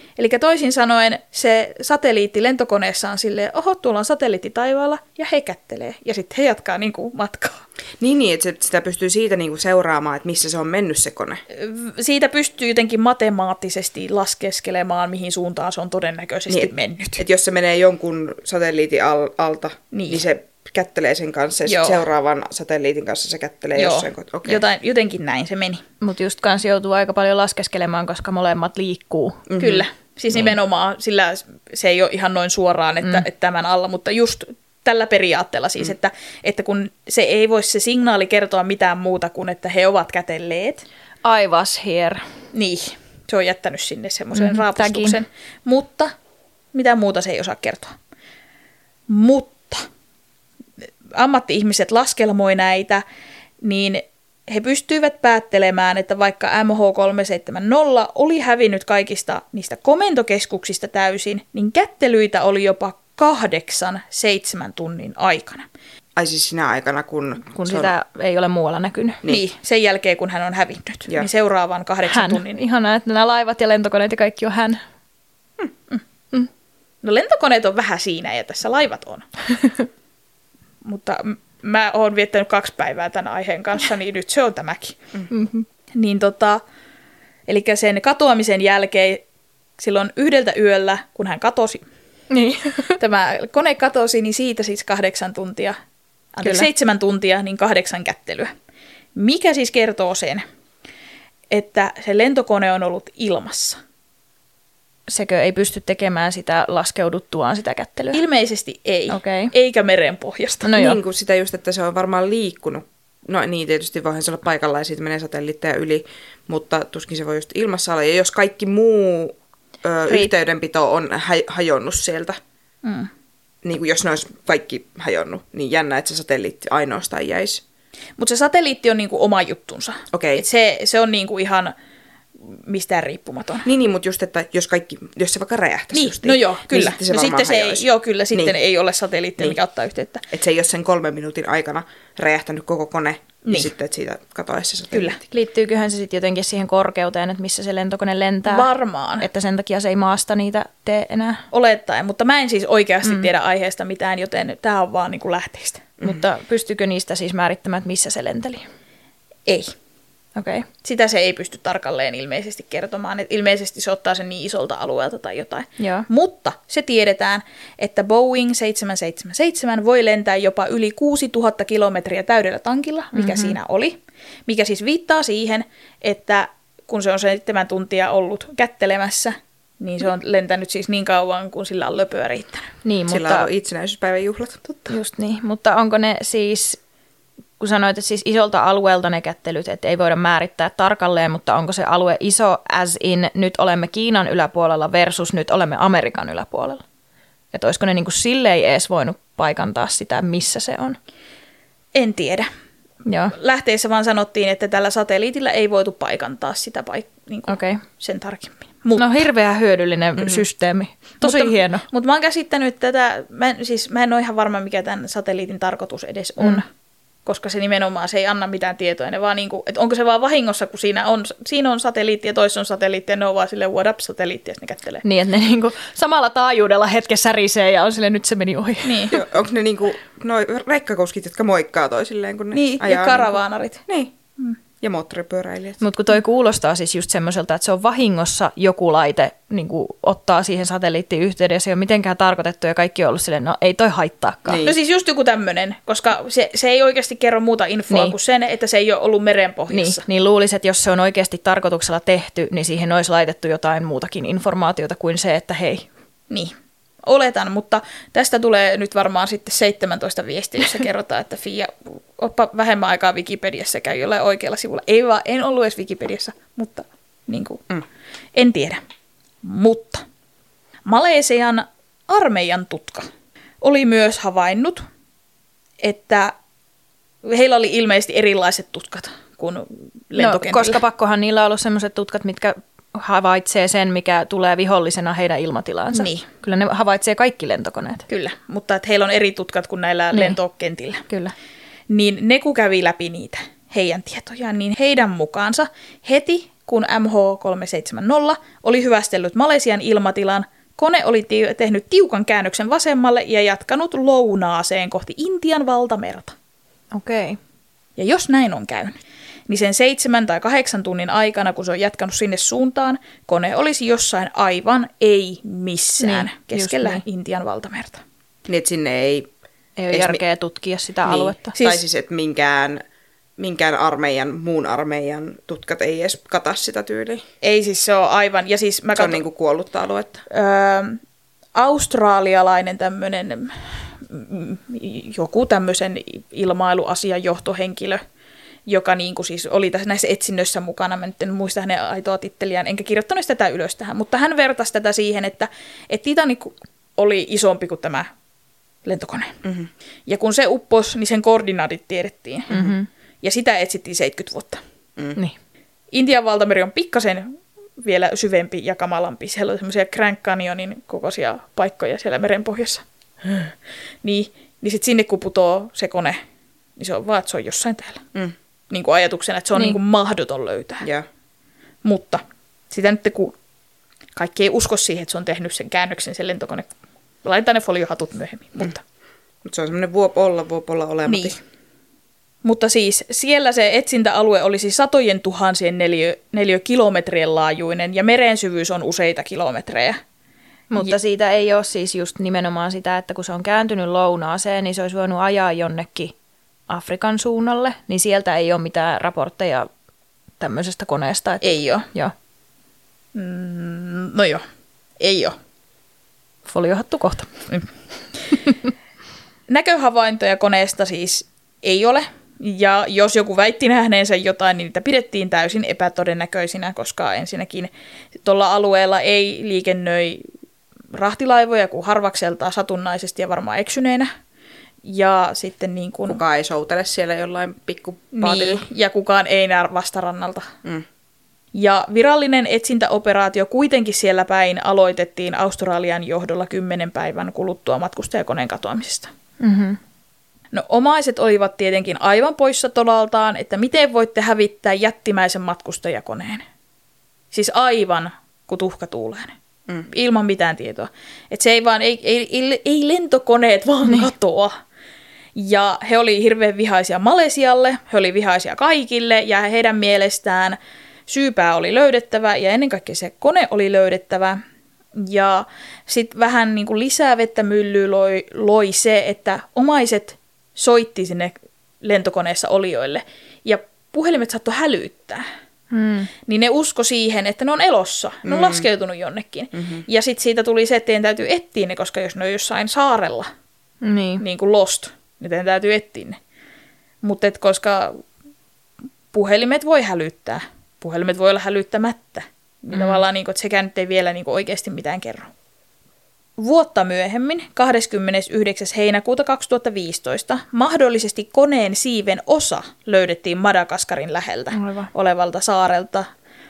Eli toisin sanoen se satelliitti lentokoneessa on silleen, oho, tuolla on satelliitti taivaalla, ja he kättelee. Ja sitten he jatkaa niin kuin matkaa. Niin, niin, että sitä pystyy siitä niin kuin seuraamaan, että missä se on mennyt se kone. Siitä pystyy jotenkin matemaattisesti laskeskelemaan, mihin suuntaan se on todennäköisesti niin, mennyt. Että jos se menee jonkun satelliitin al- alta, niin. niin se kättelee sen kanssa, ja seuraavan satelliitin kanssa se kättelee Joo. jossain. Okay. Jotain, jotenkin näin se meni. Mutta just kanssa joutuu aika paljon laskeskelemaan, koska molemmat liikkuu. Mm-hmm. Kyllä, siis niin. nimenomaan, sillä se ei ole ihan noin suoraan, että, mm. että tämän alla, mutta just tällä periaatteella siis, mm. että, että kun se ei voi se signaali kertoa mitään muuta kuin, että he ovat kätelleet. I was here. Niin, se on jättänyt sinne semmoisen mm-hmm. raapustuksen, Tägin. mutta mitä muuta se ei osaa kertoa. Mutta ammatti-ihmiset laskelmoi näitä, niin he pystyivät päättelemään, että vaikka M H kolmesataaseitsemänkymmentä oli hävinnyt kaikista niistä komentokeskuksista täysin, niin kättelyitä oli jopa kahdeksan, seitsemän tunnin aikana. Ai siis sinä aikana, kun... Kun sitä on... ei ole muualla näkynyt. Niin. niin, sen jälkeen kun hän on hävinnyt, ja. niin seuraavan kahdeksan hän. tunnin... Ihanaa, että nämä laivat ja lentokoneet ja kaikki on hän. Mm, mm. Mm. No lentokoneet on vähän siinä ja tässä laivat on. Mutta mä oon viettänyt kaksi päivää tämän aiheen kanssa, niin nyt se on tämäkin. Mm-hmm. Niin tota, eli sen katoamisen jälkeen, silloin yhdeltä yöllä, kun hän katosi, niin. tämä kone katosi, niin siitä siis kahdeksan tuntia, anteeksi, seitsemän tuntia, niin kahdeksan kättelyä. Mikä siis kertoo sen, että se lentokone on ollut ilmassa? Sekö ei pysty tekemään sitä laskeuduttuaan sitä kättelyä? Ilmeisesti ei, okay. eikä merenpohjasta. No niin kuin sitä just, että se on varmaan liikkunut. No niin, tietysti voihan se olla paikallaan ja siitä menee satelliitteja yli, mutta tuskin se voi just ilmassa olla. Ja jos kaikki muu ö, yhteydenpito on haj- hajonnut sieltä, mm. niin kuin jos ne olisi kaikki hajonnut, niin jännä, että se satelliitti ainoastaan jäisi. Mutta se satelliitti on niinku oma juttunsa. Okay. Et se, se on niinku ihan... mistään riippumaton. Niin, niin, mutta just, että jos, kaikki, jos se vaikka räjähtäisi niin, justiin, no joo, kyllä. niin sitten se, no sitten se ei, joo, kyllä, sitten niin. ei ole satelliittia, niin. mikä ottaa yhteyttä. Että se ei ole sen kolmen minuutin aikana räjähtänyt koko kone, niin, niin sitten että siitä katoaisi se satelliitti. Kyllä. Liittyyköhän se sitten jotenkin siihen korkeuteen, että missä se lentokone lentää? Varmaan. Että sen takia se ei maasta niitä tee enää? Olettaen, mutta mä en siis oikeasti mm. tiedä aiheesta mitään, joten tämä on vaan niin kuin lähteistä. Mm. Mutta pystyykö niistä siis määrittämään, että missä se lenteli? Ei. Okay. Sitä se ei pysty tarkalleen ilmeisesti kertomaan. Et ilmeisesti se ottaa sen niin isolta alueelta tai jotain. Joo. Mutta se tiedetään, että Boeing seitsemän seitsemän seitsemän voi lentää jopa yli kuusituhatta kilometriä täydellä tankilla, mikä mm-hmm. siinä oli. Mikä siis viittaa siihen, että kun se on seitsemän tuntia ollut kättelemässä, niin se on lentänyt siis niin kauan, kun sillä on löpöä riittänyt. Niin, sillä mutta... on itsenäisyyspäivän juhlat. Totta. Just niin, mutta onko ne siis... Kun sanoit, että siis isolta alueelta ne kättelyt, että ei voida määrittää tarkalleen, mutta onko se alue iso as in nyt olemme Kiinan yläpuolella versus nyt olemme Amerikan yläpuolella? Että olisiko ne niin kuin silleen edes voinut paikantaa sitä, missä se on? En tiedä. Joo. Lähteessä vaan sanottiin, että tällä satelliitilla ei voitu paikantaa sitä paik- niin kuin okay. sen tarkemmin. Mutta, no hirveän hyödyllinen mm-hmm. systeemi. Tosi mutta, hieno. Mutta mä oon käsittänyt tätä, mä en, siis, mä en ole ihan varma, mikä tämän satelliitin tarkoitus edes on. Mm. Koska se nimenomaan se ei anna mitään tietoa. Ne vaan niinku, että onko se vaan vahingossa, kun siinä on, siinä on satelliitti ja toissa on satelliitti ja ne on vaan silleen what up satelliitti ja ne kättelee. Niin, että ne niinku samalla taajuudella hetkessä särisee ja on silleen nyt se meni ohi. Niin. Onko ne niinku noi rekkakuskit, jotka moikkaa toisilleen, kun ne niin, ajaa? Ja karavaanarit. Niin. Mm. Ja moottoripyöräilijät. Mutta kun toi kuulostaa siis just semmoiselta, että se on vahingossa joku laite niin ottaa siihen satelliittiin yhteyden ja se ei ole mitenkään tarkoitettu ja kaikki on ollut silleen, no ei toi haittaakaan. Niin. No siis just joku tämmöinen, koska se, se ei oikeasti kerro muuta infoa niin. kuin sen, että se ei ole ollut merenpohjassa. Niin, niin luulisin, että jos se on oikeasti tarkoituksella tehty, niin siihen olisi laitettu jotain muutakin informaatiota kuin se, että hei. Niin. Oletan, mutta tästä tulee nyt varmaan sitten seitsemäntoista viestiä, jossa kerrotaan, että Fia, oppa vähemmän aikaa Wikipediassa, käy jollain oikealla sivulla. Ei vaan, en ollut edes Wikipediassa, mutta niin kuin, mm. en tiedä. Mutta Malesian armeijan tutka oli myös havainnut, että heillä oli ilmeisesti erilaiset tutkat kuin lentokentillä. No, koska pakkohan niillä on ollut sellaiset tutkat, mitkä havaitsee sen, mikä tulee vihollisena heidän ilmatilaansa. Niin. Kyllä ne havaitsee kaikki lentokoneet. Kyllä, mutta että heillä on eri tutkat kuin näillä niin. lentokentillä. Kyllä. Niin ne kun kävi läpi niitä heidän tietojaan, niin heidän mukaansa heti, kun M H kolmesataaseitsemänkymmentä oli hyvästellyt Malesian ilmatilan, kone oli ti- tehnyt tiukan käännöksen vasemmalle ja jatkanut lounaaseen kohti Intian valtamerta. Okei. Okay. Ja jos näin on käynyt, niin sen seitsemän tai kahdeksan tunnin aikana, kun se on jatkanut sinne suuntaan, kone olisi jossain aivan ei missään niin, keskellä niin. Intian valtamerta. Niin, että sinne ei... Ei ole järkeä mi- tutkia sitä niin. aluetta. Siis, tai siis, että minkään, minkään armeijan, muun armeijan tutkat ei edes kata sitä tyyliä. Ei siis se on aivan... Ja siis mä se kato, on niinku kuollutta aluetta. Öö, australialainen tämmöinen... joku tämmöisen ilmailuasian johtohenkilö, joka niin kuin siis oli tässä näissä etsinnöissä mukana. Mä nyt en muista hänen aitoa titteliään, enkä kirjoittanut tätä ylös tähän, mutta hän vertasi tätä siihen, että, että Titanic oli isompi kuin tämä lentokone. Mm-hmm. Ja kun se upposi, niin sen koordinaatit tiedettiin. Mm-hmm. Ja sitä etsittiin seitsemänkymmentä vuotta. Mm. Niin. Intian valtameri on pikkasen vielä syvempi ja kamalampi. Siellä on semmoisia Grand Canyonin kokoisia paikkoja siellä merenpohjassa. niin niin sitten sinne kun putoo se kone, niin se on vaan, että se on jossain täällä. Mm. Niin kuin ajatuksena, että se on niin. Niin kuin mahdoton löytää. Yeah. Mutta sitä nyt kun kaikki ei usko siihen, että se on tehnyt sen käännöksen, se lentokone. Laitetaan ne foliohatut myöhemmin. Mm. Mutta Mut se on semmoinen vuop olla, vuop olla olematta. Niin. Mutta siis siellä se etsintäalue olisi satojen tuhansien neliö, neliökilometrien laajuinen ja meren syvyys on useita kilometrejä. Mutta siitä ei ole siis just nimenomaan sitä, että kun se on kääntynyt lounaaseen, niin se olisi voinut ajaa jonnekin Afrikan suunnalle, niin sieltä ei ole mitään raportteja tämmöisestä koneesta. Että... Ei ole. Joo. Mm, no joo, ei ole. Foliohattu kohta. Näköhavaintoja koneesta siis ei ole. Ja jos joku väitti nähneensä jotain, niin niitä pidettiin täysin epätodennäköisinä, koska ensinnäkin tuolla alueella ei liikennöi rahtilaivoja kuin harvakseltaan satunnaisesti ja varmaan eksyneenä. Ja sitten niin kuin... Kukaan ei soutele siellä jollain pikkupaatilla. Niin, ja kukaan ei näe vastarannalta. Mm. Ja virallinen etsintäoperaatio kuitenkin siellä päin aloitettiin Australian johdolla kymmenen päivän kuluttua matkustajakoneen katoamisesta. Mm-hmm. No omaiset olivat tietenkin aivan poissa tolaltaan, että miten voitte hävittää jättimäisen matkustajakoneen. Siis aivan kuin tuhka tuuleen. Mm. Ilman mitään tietoa. Että se ei vaan, ei, ei, ei, ei lentokoneet vaan niin. katoa. Ja he oli hirveän vihaisia Malesialle, he oli vihaisia kaikille ja heidän mielestään syypää oli löydettävä ja ennen kaikkea se kone oli löydettävä. Ja sitten vähän niin kuin lisää vettä myllyyn loi, loi se, että omaiset soitti sinne lentokoneessa olijoille ja puhelimet saattoi hälyttää. Hmm. Niin ne usko siihen, että ne on elossa, ne on mm. laskeutunut jonnekin. Mm-hmm. Ja sitten siitä tuli se, että teidän täytyy etsiä ne, koska jos ne on jossain saarella, niin, niin kuin Lost, niin teidän täytyy etsiä ne. Mutta koska puhelimet voi hälyttää, puhelimet voi olla hälyttämättä, niin mm. tavallaan niin kuin, että sekään nyt ei vielä niin kuin oikeasti mitään kerro. Vuotta myöhemmin, kahdeskymmenesyhdeksäs heinäkuuta kaksituhattaviisitoista, mahdollisesti koneen siiven osa löydettiin Madagaskarin läheltä Aivan. olevalta saarelta.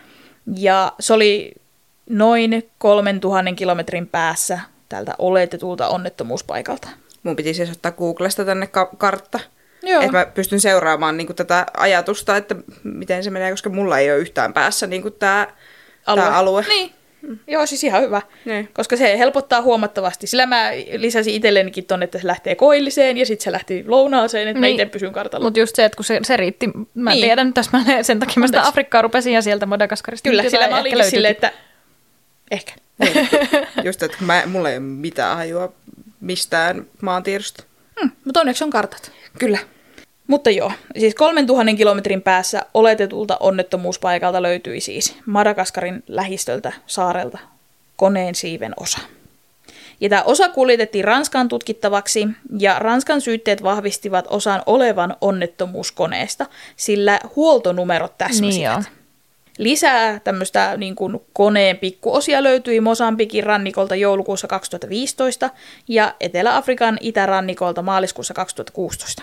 Ja se oli noin kolmen tuhannen kilometrin päässä tältä oletetulta onnettomuuspaikalta. Mun piti siis ottaa Googlesta tänne ka- kartta, että mä pystyn seuraamaan niin kuin tätä ajatusta, että miten se menee, koska mulla ei ole yhtään päässä niin kuin tämä alue. alue. Niin. Mm. Joo, siis ihan hyvä, ne. Koska se helpottaa huomattavasti. Sillä mä lisäsin itsellenikin tonne, että se lähtee koilliseen ja sitten se lähti lounaaseen, että niin. mä itse pysyn kartalla. Mutta just se, että kun se, se riitti, mä niin. tiedän täsmälleen, sen takia mä sitä Afrikkaa rupesin ja sieltä Madagaskarista. Kyllä, sillä mä olinkin silleen, että ehkä. Niin. Just, että mä, mulla ei ole mitään hajua mistään maantiedosta. Hmm, mutta onneksi on kartat. Kyllä. Mutta joo, siis kolmen tuhannen kilometrin päässä oletetulta onnettomuuspaikalta löytyi siis Madagaskarin lähistöltä saarelta koneen siiven osa. Ja tämä osa kuljetettiin Ranskaan tutkittavaksi ja Ranskan syytteet vahvistivat osan olevan onnettomuuskoneesta, sillä huoltonumerot täsmäsivät. Niin Lisää tämmöistä niin kuin koneen pikkuosia löytyi Mosambikin rannikolta joulukuussa kaksituhattaviisitoista ja Etelä-Afrikan itärannikolta maaliskuussa kaksituhattakuusitoista.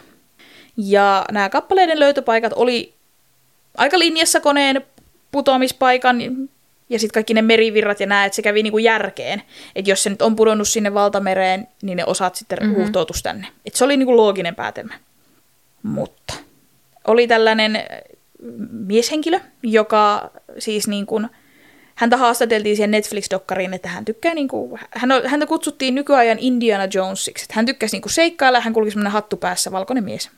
Ja nämä kappaleiden löytöpaikat oli aika linjassa koneen putoamispaikan ja sitten kaikki ne merivirrat ja nämä, että se kävi niinku järkeen. Että jos se nyt on pudonnut sinne valtamereen, niin ne osat sitten mm-hmm. huuhtoutus tänne. Että se oli niinku looginen päätelmä. Mutta oli tällainen mieshenkilö, joka siis niin kuin, häntä haastateltiin siihen Netflix-dokkariin, että hän tykkää, niin kuin, hän, häntä kutsuttiin nykyajan Indiana Jonesiksi, että hän tykkäsi niin kuin seikkailla, hän kulki semmoinen hattu päässä, valkoinen mies.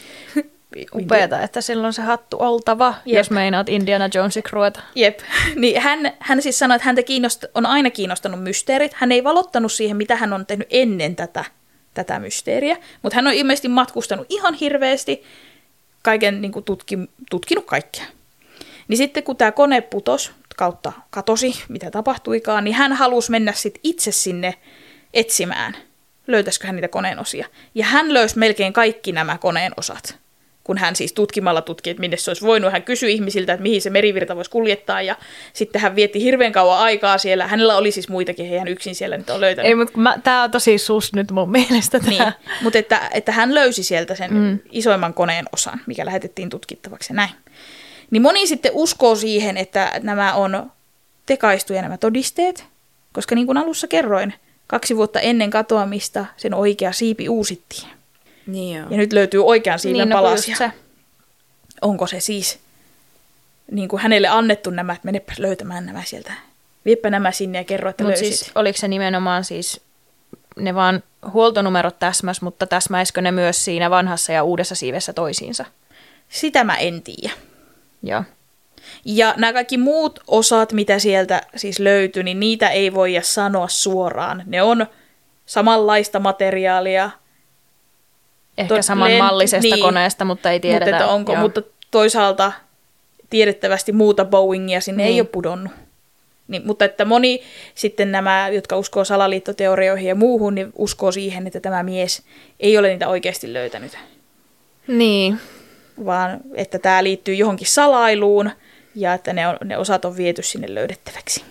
Upeata, että silloin se hattu oltava, Jep. jos meinaat Indiana Jonesiksi ruveta. Jep. Niin hän, hän siis sanoi, että häntä kiinnost, on aina kiinnostanut mysteerit. Hän ei valottanut siihen, mitä hän on tehnyt ennen tätä, tätä mysteeriä, mutta hän on ilmeisesti matkustanut ihan hirveästi, kaiken niin kuin tutki, tutkinut kaikkea. Niin sitten kun tämä kone putosi, kautta katosi, mitä tapahtuikaan, niin hän halusi mennä sitten itse sinne etsimään, löytäisikö hän niitä koneen osia. Ja hän löysi melkein kaikki nämä koneen osat, kun hän siis tutkimalla tutki, että minne se olisi voinut. Hän kysyi ihmisiltä, että mihin se merivirta voisi kuljettaa, ja sitten hän vietti hirveän kauan aikaa siellä. Hänellä oli siis muitakin, ei hän yksin siellä nyt ole löytänyt. Ei, mutta tämä on tosi sus nyt mun mielestä. Tää. Niin, mutta että, että hän löysi sieltä sen mm. isoimman koneen osan, mikä lähetettiin tutkittavaksi ja näin. Niin moni sitten uskoo siihen, että nämä on tekaistuja nämä todisteet, koska niin kuin alussa kerroin, kaksi vuotta ennen katoamista sen oikea siipi uusittiin. Niin joo. Ja nyt löytyy oikean siiven niin, no, palasia. Se. Onko se siis niin kuin hänelle annettu nämä, että menepä löytämään nämä sieltä. Viepä nämä sinne ja kerro, että Mut löysit. Siis, oliko se nimenomaan siis, ne vaan huoltonumerot täsmäs, mutta täsmäisikö ne myös siinä vanhassa ja uudessa siivessä toisiinsa? Sitä mä en tiedä. Joo. Ja nämä kaikki muut osat, mitä sieltä siis löytyi, niin niitä ei voi sanoa suoraan. Ne on samanlaista materiaalia. Ehkä To- samanmallisesta niin, koneesta, mutta ei tiedetä. Mutta, onko, mutta toisaalta tiedettävästi muuta Boeingia sinne niin. ei ole pudonnut. Niin, mutta että moni sitten nämä, jotka uskoo salaliittoteorioihin ja muuhun, niin uskoo siihen, että tämä mies ei ole niitä oikeasti löytänyt. Niin. Vaan että tämä liittyy johonkin salailuun ja että ne, on, ne osat on viety sinne löydettäväksi.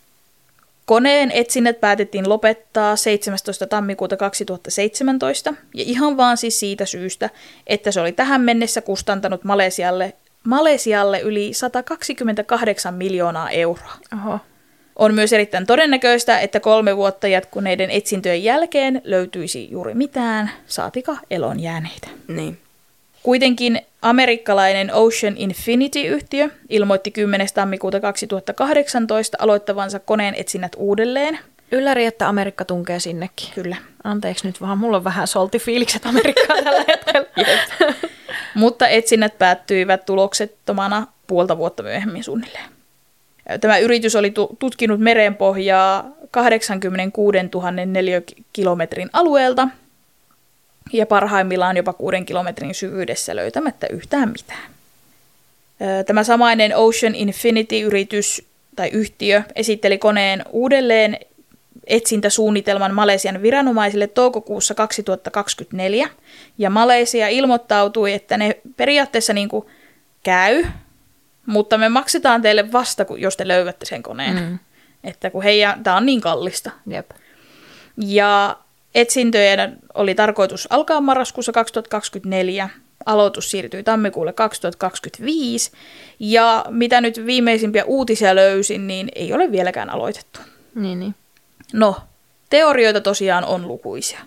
Koneen etsinnät päätettiin lopettaa seitsemästoista tammikuuta kaksituhattaseitsemäntoista ja ihan vaan siis siitä syystä, että se oli tähän mennessä kustantanut Malesialle, Malesialle yli sata kaksikymmentäkahdeksan miljoonaa euroa. Oho. On myös erittäin todennäköistä, että kolme vuotta jatkuneiden etsintöjen jälkeen löytyisi juuri mitään, saatika elon jääneitä. Niin. Kuitenkin amerikkalainen Ocean Infinity-yhtiö ilmoitti kymmenes tammikuuta kaksituhattakahdeksantoista aloittavansa koneen etsinnät uudelleen. Ylläri, että Amerikka tunkee sinnekin. Kyllä. Anteeksi nyt vaan, mulla on vähän solti fiilikset Amerikkaa tällä hetkellä. Mutta etsinnät päättyivät tuloksettomana puolta vuotta myöhemmin suunnilleen. Tämä yritys oli tutkinut merenpohjaa kahdeksankymmentäkuusituhatta neliökilometrin alueelta ja parhaimmillaan jopa kuuden kilometrin syvyydessä löytämättä yhtään mitään. Tämä samainen Ocean Infinity-yritys tai yhtiö esitteli koneen uudelleen etsintäsuunnitelman Malesian viranomaisille toukokuussa kaksituhattakaksikymmentäneljä, ja Malesia ilmoittautui, että ne periaatteessa niin kuin käy, mutta me maksetaan teille vasta, jos te löydätte sen koneen. Mm. Että kun hei, tämä on niin kallista. Jep. Ja etsintöjen oli tarkoitus alkaa marraskuussa kaksituhattakaksikymmentäneljä. Aloitus siirtyi tammikuulle kaksituhattakaksikymmentäviisi. Ja mitä nyt viimeisimpiä uutisia löysin, niin ei ole vieläkään aloitettu. Niin, niin. No, teorioita tosiaan on lukuisia.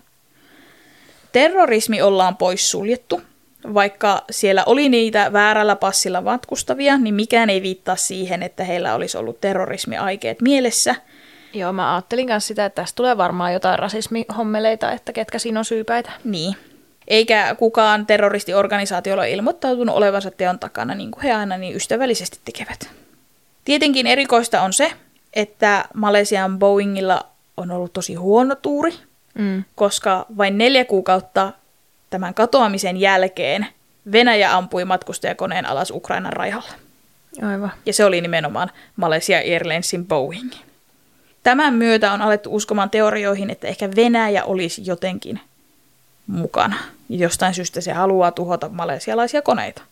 Terrorismi ollaan poissuljettu. Vaikka siellä oli niitä väärällä passilla matkustavia, niin mikään ei viittaa siihen, että heillä olisi ollut terrorismiaikeet mielessä. Joo, mä ajattelin myös sitä, että tästä tulee varmaan jotain rasismihommeleita, että ketkä siinä on syypäitä. Niin. Eikä kukaan terroristiorganisaatio ole ilmoittautunut olevansa teon takana, niin kuin he aina niin ystävällisesti tekevät. Tietenkin erikoista on se, että Malesian Boeingilla on ollut tosi huono tuuri, mm. koska vain neljä kuukautta tämän katoamisen jälkeen Venäjä ampui matkustajakoneen alas Ukrainan rajalla. Aivan. Ja se oli nimenomaan Malaysia Airlinesin Boeing. Tämän myötä on alettu uskomaan teorioihin, että ehkä Venäjä olisi jotenkin mukana. Jostain syystä se haluaa tuhota malesialaisia koneita.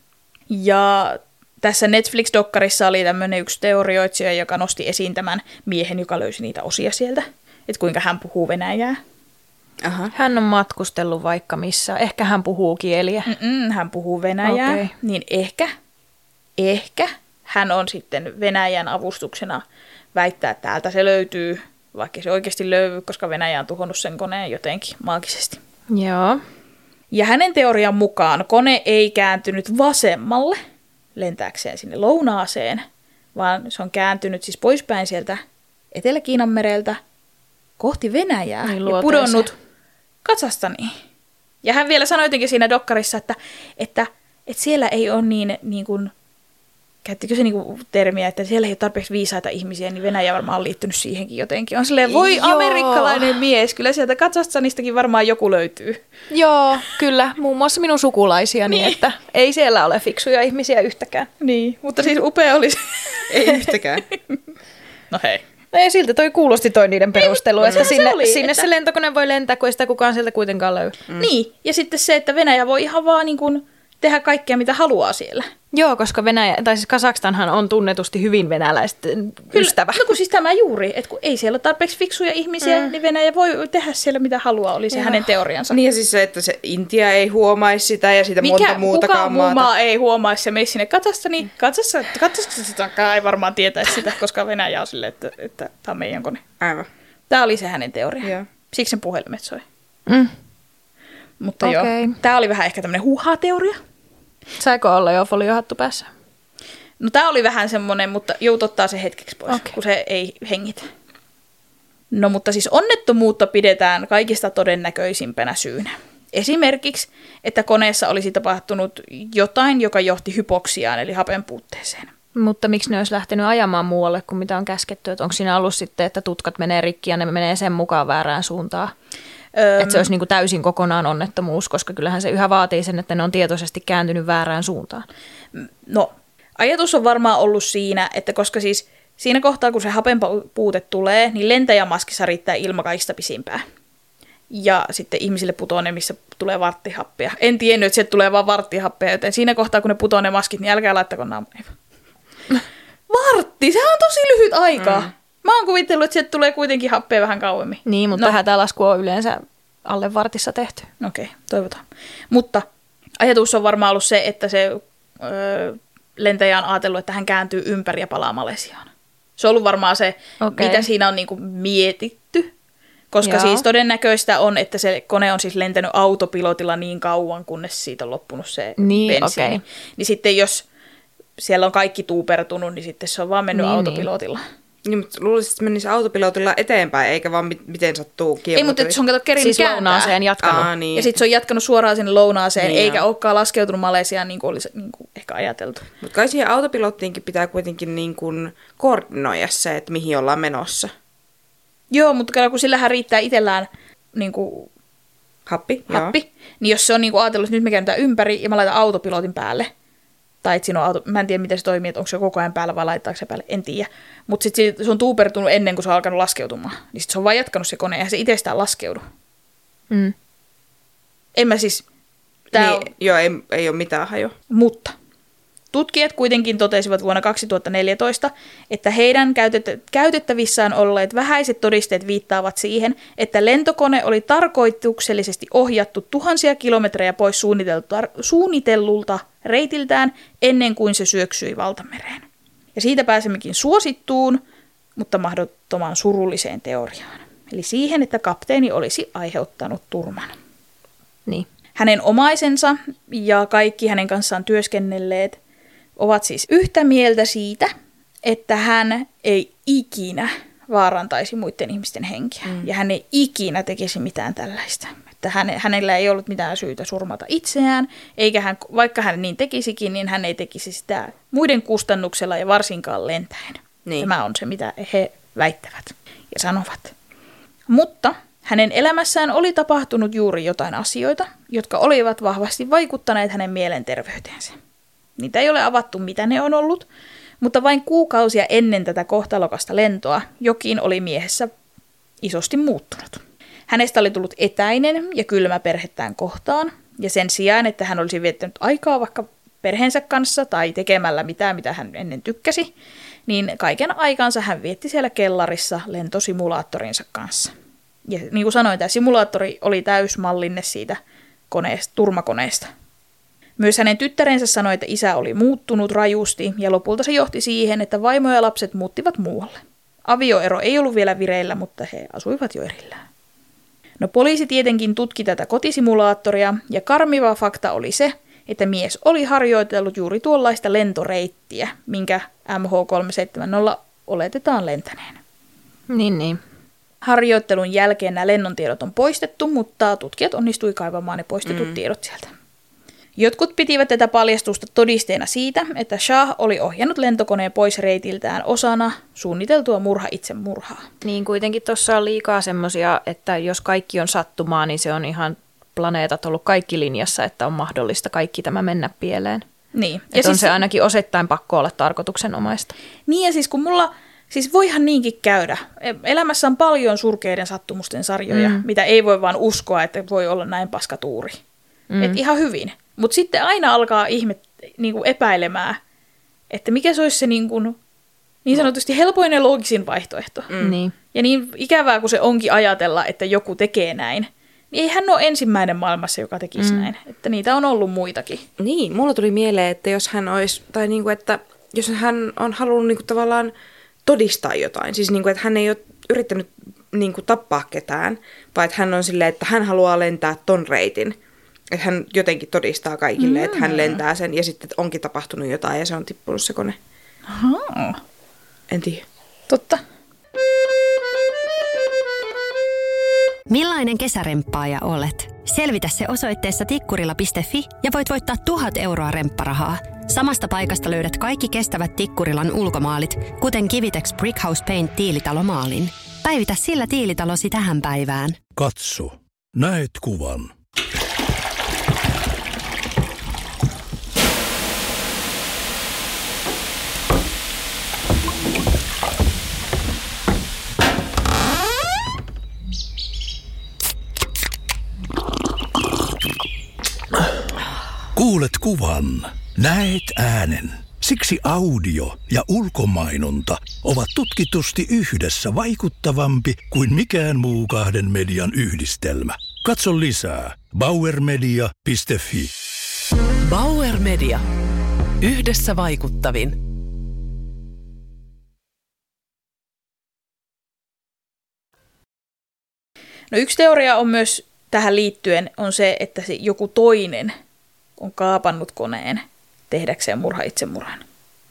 Ja tässä Netflix-dokkarissa oli tämmöinen yksi teorioitsija, joka nosti esiin tämän miehen, joka löysi niitä osia sieltä. Että kuinka hän puhuu venäjää. Aha. Hän on matkustellut vaikka missä. Ehkä hän puhuu kieliä. Mm-mm, hän puhuu venäjää. Okay. Niin ehkä, ehkä hän on sitten Venäjän avustuksena väittää, että täältä se löytyy, vaikka se oikeasti löytyy, koska Venäjä on tuhonnut sen koneen jotenkin maagisesti. Joo. Ja hänen teorian mukaan kone ei kääntynyt vasemmalle, lentääkseen sinne lounaaseen, vaan se on kääntynyt siis poispäin sieltä Etelä-Kiinan mereltä kohti Venäjää Niin, ja pudonnut Kazakstaniin. Ja hän vielä sanoi jotenkin siinä dokkarissa, että, että, että siellä ei ole niin, niin kuin, käyttikö se niin kuin termiä, että siellä ei ole tarpeeksi viisaita ihmisiä, niin Venäjä varmaan on liittynyt siihenkin jotenkin. On silleen, voi Joo. amerikkalainen mies, kyllä sieltä Kazakstanistakin varmaan joku löytyy. Joo, kyllä. Muun muassa minun sukulaisia, niin, Niin. että ei siellä ole fiksuja ihmisiä yhtäkään. Niin, mutta siis upea olisi. Ei yhtäkään. No hei. No ei siltä toi kuulosti toi niiden perustelu, että se sinne, oli, sinne että- se lentokone voi lentää, kun ei sitä kukaan sieltä kuitenkaan löydy. Mm. Niin, ja sitten se, että Venäjä voi ihan vaan niin kuin tehdä kaikkea, mitä haluaa siellä. Joo, koska Venäjä, tai siis Kazakstanhan on tunnetusti hyvin venäläisten ystävä. No kun siis tämä juuri, että kun ei siellä ole tarpeeksi fiksuja ihmisiä, mm. niin Venäjä voi tehdä siellä mitä haluaa, oli se Joo. hänen teoriansa. Niin ja siis se, että se Intia ei huomaisi sitä ja sitä Mikä, monta muutakaan kukaan muu maata. maa ei huomaa, jos se menisi sinne Kazakstaniin. Kazakstanistakaan ei varmaan tietäisi sitä, koska Venäjä on silleen, että, että tämä on meidän kone. Aivan. Tämä oli se hänen teoria. Joo. Siksi sen puhelimet soi. Mm. Mutta joo, Okei. tämä oli vähän ehkä tämmöinen huuhaa-teoria. Saiko olla jo foliohattu päässä? No tämä oli vähän semmoinen, mutta jout ottaa se hetkeksi pois, Okei. kun se ei hengitä. No mutta siis onnettomuutta pidetään kaikista todennäköisimpänä syynä. Esimerkiksi, että koneessa olisi tapahtunut jotain, joka johti hypoksiaan, eli hapen puutteeseen. Mutta miksi ne olisi lähtenyt ajamaan muualle kuin mitä on käsketty? Että onko siinä ollut sitten, että tutkat menee rikki ja ne menee sen mukaan väärään suuntaan? Öm, Että se olisi niin kuin täysin kokonaan onnettomuus, koska kyllähän se yhä vaatii sen, että ne on tietoisesti kääntynyt väärään suuntaan. No, ajatus on varmaan ollut siinä, että koska siis siinä kohtaa, kun se hapen puute tulee, niin lentäjämaskissa riittää ilma kaikista pisimpää. Ja sitten ihmisille putoaa ne, missä tulee varttihappea. En tiennyt, että sieltä tulee vaan varttihappea, joten siinä kohtaa, kun ne putoaa ne maskit, niin älkää laittako naamoja. Vartti, sehän on tosi lyhyt aika. Mm. Mä oon kuvitellut, että sieltä tulee kuitenkin happea vähän kauemmin. Niin, mutta No. no. hätälasku on yleensä alle vartissa tehty. Okei, okay, toivotaan. Mutta ajatus on varmaan ollut se, että se öö, lentäjä on ajatellut, että hän kääntyy ympäri ja palaa Malesiaan. Se on ollut varmaan se, Okei. mitä siinä on niinku mietitty. Koska Joo. siis todennäköistä on, että se kone on siis lentänyt autopilotilla niin kauan, kunnes siitä on loppunut se Niin, bensiini. okei. Niin sitten jos siellä on kaikki tuupertunut, niin sitten se on vaan mennyt Niin, autopilotilla. Niin, mutta luulisin, että se menisi autopilotilla eteenpäin, eikä vaan mit- miten sattuu Ei, kiemurtui. mutta se on kato kerinyt Siis kääntää. lounaaseen jatkanut. Aa, niin. Ja sitten se on jatkanut suoraan sinne lounaaseen, Niin eikä joo. olekaan laskeutunut Malesiaan niin kuin olisi niin kuin ehkä ajateltu. Mutta kai siihen autopilottiinkin pitää kuitenkin niin kuin koordinoida se, että mihin ollaan menossa. Joo, mutta kato, kun sillähän riittää itsellään niin kuin Happi? happi, niin jos se on niin kuin ajatellut, että nyt me käännetään ympäri ja mä laitan autopilotin päälle, tai että siinä on auto, mä en tiedä miten se toimii, että onko se koko ajan päällä vai laittaako se päälle, en tiedä. Mutta sitten se on tuupertunut ennen kuin se on alkanut laskeutumaan, niin sitten se on vaan jatkanut se kone, eihän se itsestään laskeudu. Mm. En mä siis, Joo. tää Niin, on, joo, ei, ei ole mitään hajua. mutta tutkijat kuitenkin totesivat vuonna kaksituhattaneljätoista, että heidän käytet- käytettävissään olleet vähäiset todisteet viittaavat siihen, että lentokone oli tarkoituksellisesti ohjattu tuhansia kilometrejä pois suunnitellulta reitiltään ennen kuin se syöksyi valtamereen. Ja siitä pääsemmekin suosittuun, mutta mahdottoman surulliseen teoriaan. Eli siihen, että kapteeni olisi aiheuttanut turman. Niin. Hänen omaisensa ja kaikki hänen kanssaan työskennelleet ovat siis yhtä mieltä siitä, että hän ei ikinä vaarantaisi muiden ihmisten henkiä. Mm. Ja hän ei ikinä tekisi mitään tällaista. Että hän, hänellä ei ollut mitään syytä surmata itseään, eikä hän, vaikka hän niin tekisikin, niin hän ei tekisi sitä muiden kustannuksella ja varsinkaan lentäen. Niin. Tämä on se, mitä he väittävät ja sanovat. Mutta hänen elämässään oli tapahtunut juuri jotain asioita, jotka olivat vahvasti vaikuttaneet hänen mielenterveyteensä. Niitä ei ole avattu, mitä ne on ollut, mutta vain kuukausia ennen tätä kohtalokasta lentoa jokin oli miehessä isosti muuttunut. Hänestä oli tullut etäinen ja kylmä perhettään kohtaan, ja sen sijaan, että hän olisi viettänyt aikaa vaikka perheensä kanssa tai tekemällä mitään, mitä hän ennen tykkäsi, niin kaiken aikansa hän vietti siellä kellarissa lentosimulaattorinsa kanssa. Ja niin kuin sanoin, tämä simulaattori oli täysmallinne siitä koneesta, turmakoneesta. Myös hänen tyttärensä sanoi, että isä oli muuttunut rajusti ja lopulta se johti siihen, että vaimo ja lapset muuttivat muualle. Avioero ei ollut vielä vireillä, mutta he asuivat jo erillään. No poliisi tietenkin tutki tätä kotisimulaattoria ja karmiva fakta oli se, että mies oli harjoitellut juuri tuollaista lentoreittiä, minkä M H kolmesataaseitsemänkymmentä oletetaan lentäneen. Niin, niin. Harjoittelun jälkeen nämä lennontiedot on poistettu, mutta tutkijat onnistui kaivamaan ne poistetut mm. tiedot sieltä. Jotkut pitivät tätä paljastusta todisteena siitä, että Shah oli ohjannut lentokoneen pois reitiltään osana suunniteltua murha-itsemurhaa. Niin kuitenkin tuossa on liikaa semmoisia, että jos kaikki on sattumaa, niin se on ihan planeetat ollut kaikki linjassa, että on mahdollista kaikki tämä mennä pieleen. Niin. Ja on siis se ainakin osittain pakko olla tarkoituksenomaista. Niin ja siis kun mulla, siis voihan niinkin käydä. Elämässä on paljon surkeiden sattumusten sarjoja, mm. mitä ei voi vaan uskoa, että voi olla näin paskatuuri. Mm. Että ihan hyvin. Mutta sitten aina alkaa ihme niin kuin epäilemään, että mikä se olisi se niin, kuin, niin sanotusti helpoin ja loogisin vaihtoehto. Mm. Niin. Ja niin ikävää kuin se onkin ajatella, että joku tekee näin, niin ei hän ole ensimmäinen maailmassa, joka tekisi mm. näin. Että niitä on ollut muitakin. Niin, mulla tuli mieleen, että jos hän olisi, tai niin kuin, että jos hän on halunnut niin kuin tavallaan todistaa jotain, siis niin kuin, että hän ei ole yrittänyt niin kuin tappaa ketään, vaan että hän on silleen, että hän haluaa lentää ton reitin. Että hän jotenkin todistaa kaikille, mm. että hän lentää sen ja sitten onkin tapahtunut jotain ja se on tippunut se kone. Aha. En tiedä. Totta. Millainen kesäremppaaja olet? Selvitä se osoitteessa tikkurila piste fi ja voit voittaa tuhat euroa rempparahaa. Samasta paikasta löydät kaikki kestävät Tikkurilan ulkomaalit, kuten Kivitex Brickhouse Paint tiilitalomaalin. Päivitä sillä tiilitalosi tähän päivään. Katso. Näet kuvan. Kuulet kuvan, näet äänen. Siksi audio ja ulkomainonta ovat tutkitusti yhdessä vaikuttavampi kuin mikään muu kahden median yhdistelmä. Katso lisää bauermedia piste fi. Bauer Media. Yhdessä vaikuttavin. No yksi teoria on myös tähän liittyen on se, että se joku toinen on kaapannut koneen tehdäkseen murha-itsemurhan.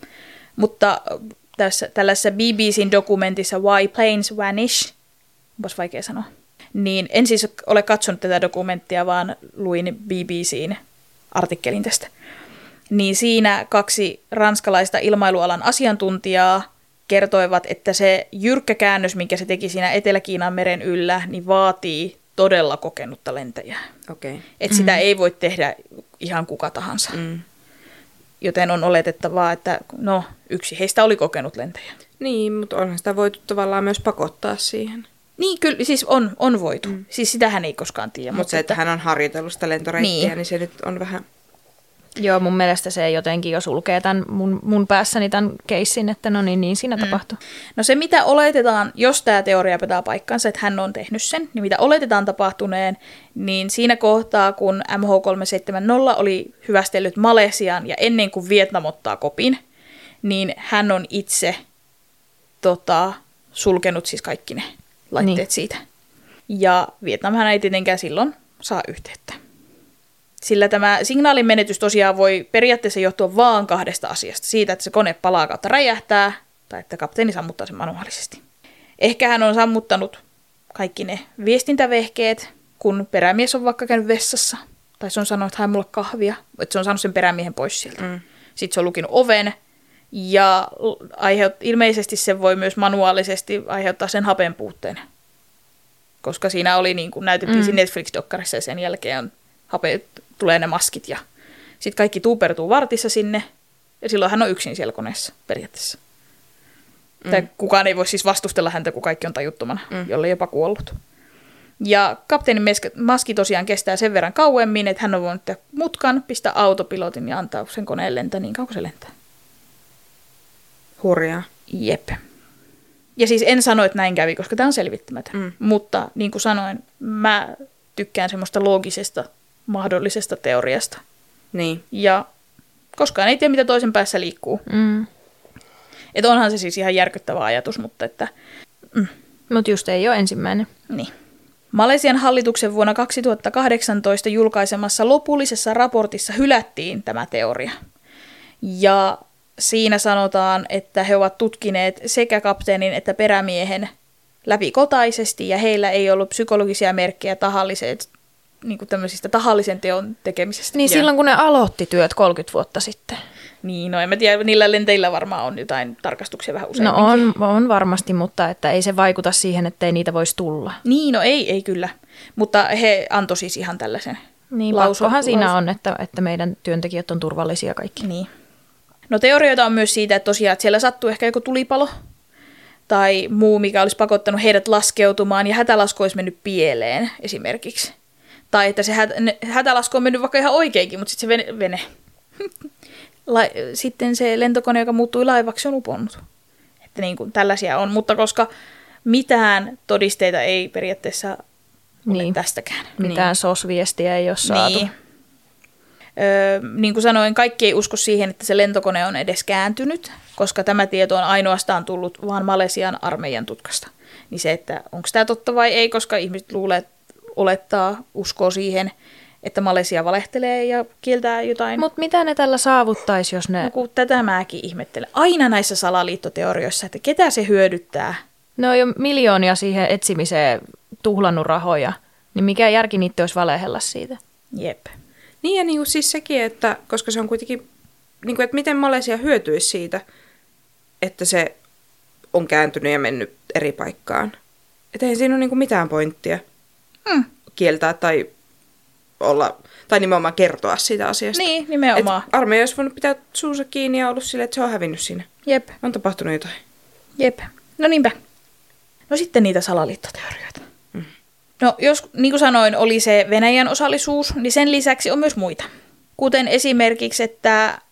Mutta tässä, tällaisessa B B C:n dokumentissa Why Planes Vanish, onpas vaikea sanoa, niin en siis ole katsonut tätä dokumenttia, vaan luin B B C:n artikkelin tästä. Niin siinä kaksi ranskalaista ilmailualan asiantuntijaa kertoivat, että se jyrkkä käännös, minkä se teki siinä Etelä-Kiinan meren yllä, niin vaatii todella kokenutta lentäjää. Okay. Että mm. sitä ei voi tehdä ihan kuka tahansa. Mm. Joten on oletettavaa, että no, yksi heistä oli kokenut lentäjä. Niin, mutta onhan sitä voitu tavallaan myös pakottaa siihen. Niin, kyllä, siis on, on voitu. Mm. Siis sitähän ei koskaan tiedä. Mutta se, että hän on harjoitellut sitä lentoreittiä, niin. niin se nyt on vähän... Joo, mun mielestä se jotenkin jo sulkee tämän mun, mun päässäni tämän keissin, että no niin, niin siinä mm. tapahtuu. No se, mitä oletetaan, jos tämä teoria pitää paikkansa, että hän on tehnyt sen, niin mitä oletetaan tapahtuneen, niin siinä kohtaa, kun M H kolmesataaseitsemänkymmentä oli hyvästellyt Malesian ja ennen kuin Vietnam ottaa kopin, niin hän on itse tota, sulkenut siis kaikki ne laitteet niin. siitä. Ja Vietnamhan ei tietenkään silloin saa yhteyttä. Sillä tämä signaalin menetys tosiaan voi periaatteessa johtua vaan kahdesta asiasta. Siitä, että se kone palaa kautta räjähtää, tai että kapteeni sammuttaa sen manuaalisesti. Ehkä hän on sammuttanut kaikki ne viestintävehkeet, kun perämies on vaikka käynyt vessassa, tai se on sanonut, että hae mulle kahvia, että se on saanut sen perämiehen pois sieltä. Mm. Sitten se on lukinut oven, ja aiheut, ilmeisesti se voi myös manuaalisesti aiheuttaa sen hapen puutteen. Koska siinä oli, niin kuin näytettiin mm. siinä Netflix-dokkarissa, ja sen jälkeen on hape, tulee ne maskit, ja sitten kaikki tuupertuu vartissa sinne, ja silloin hän on yksin siellä koneessa periaatteessa. Mm. Tai kukaan ei voi siis vastustella häntä, kun kaikki on tajuttomana, mm. jolle jopa kuollut. Ja kapteenin maski tosiaan kestää sen verran kauemmin, että hän on voinut tehdä mutkan, pistää autopilotin ja antaa sen koneen lentää niin kauan kuin se lentää. Hurjaa. Jep. Ja siis en sano, että näin kävi, koska tämä on selvittämätön. Mm. Mutta niin kuin sanoin, mä tykkään semmoista loogisesta, mahdollisesta teoriasta. Niin. Ja koskaan ei tiedä, mitä toisen päässä liikkuu. Mm. Että onhan se siis ihan järkyttävä ajatus, mutta että... Mm. Mutta just ei ole ensimmäinen. Niin. Malesian hallituksen vuonna kaksituhattakahdeksantoista julkaisemassa lopullisessa raportissa hylättiin tämä teoria. Ja siinä sanotaan, että he ovat tutkineet sekä kapteenin että perämiehen läpikotaisesti ja heillä ei ollut psykologisia merkkejä tahalliset, niin kuin tämmöisistä tahallisen teon tekemisestä. Niin ja silloin kun ne aloitti työt kolmekymmentä vuotta sitten. Niin, no en mä tiedä, niillä lenteillä varmaan on jotain tarkastuksia vähän usein. No on, on varmasti, mutta että ei se vaikuta siihen, ettei niitä voisi tulla. Niin, no ei, ei kyllä. Mutta he antoi siis ihan tällaisen Niin, lausun. pakkohan siinä lausun. on, että, että meidän työntekijät on turvallisia kaikki. Niin. No teorioita on myös siitä, että tosiaan että siellä sattuu ehkä joku tulipalo tai muu, mikä olisi pakottanut heidät laskeutumaan ja hätälasku olisi mennyt pieleen esimerkiksi. Tai että se hätälasku on mennyt vaikka ihan oikeinkin, mutta sitten se vene, vene. La, sitten se lentokone, joka muuttui laivaksi, on uponnut. Että niin kuin tällaisia on, mutta koska mitään todisteita ei periaatteessa ole Niin. tästäkään. Mitään S O S-viestiä ei ole saatu. Niin. Öö, niin kuin sanoin, kaikki ei usko siihen, että se lentokone on edes kääntynyt, koska tämä tieto on ainoastaan tullut vaan Malesian armeijan tutkasta. Niin se, että onko tämä totta vai ei, koska ihmiset luulee, olettaa, uskoo siihen, että Malesia valehtelee ja kieltää jotain. Mutta mitä ne tällä saavuttaisi, jos ne... No, kun tätä mäkin ihmettelen. Aina näissä salaliittoteorioissa, että ketä se hyödyttää. Ne on jo miljoonia siihen etsimiseen tuhlannut rahoja, niin mikä järki niitä olisi valehella siitä? Jep. Niin ja niin kuin siis sekin, että koska se on kuitenkin, niin kuin, että miten Malesia hyötyisi siitä, että se on kääntynyt ja mennyt eri paikkaan. Että eihän siinä ole niin kuin mitään pointtia Hmm. kieltää tai olla, tai nimenomaan kertoa siitä asiasta. Niin, nimenomaan. Et armeija olisi voinut pitää suunsa kiinni ja ollut silleen, että se on hävinnyt sinne. Jep. On tapahtunut jotain. Jep. No niinpä. No sitten niitä salaliittoteorioita. Mm. No jos, niin kuin sanoin, oli se Venäjän osallisuus, niin sen lisäksi on myös muita. Kuten esimerkiksi, että ö,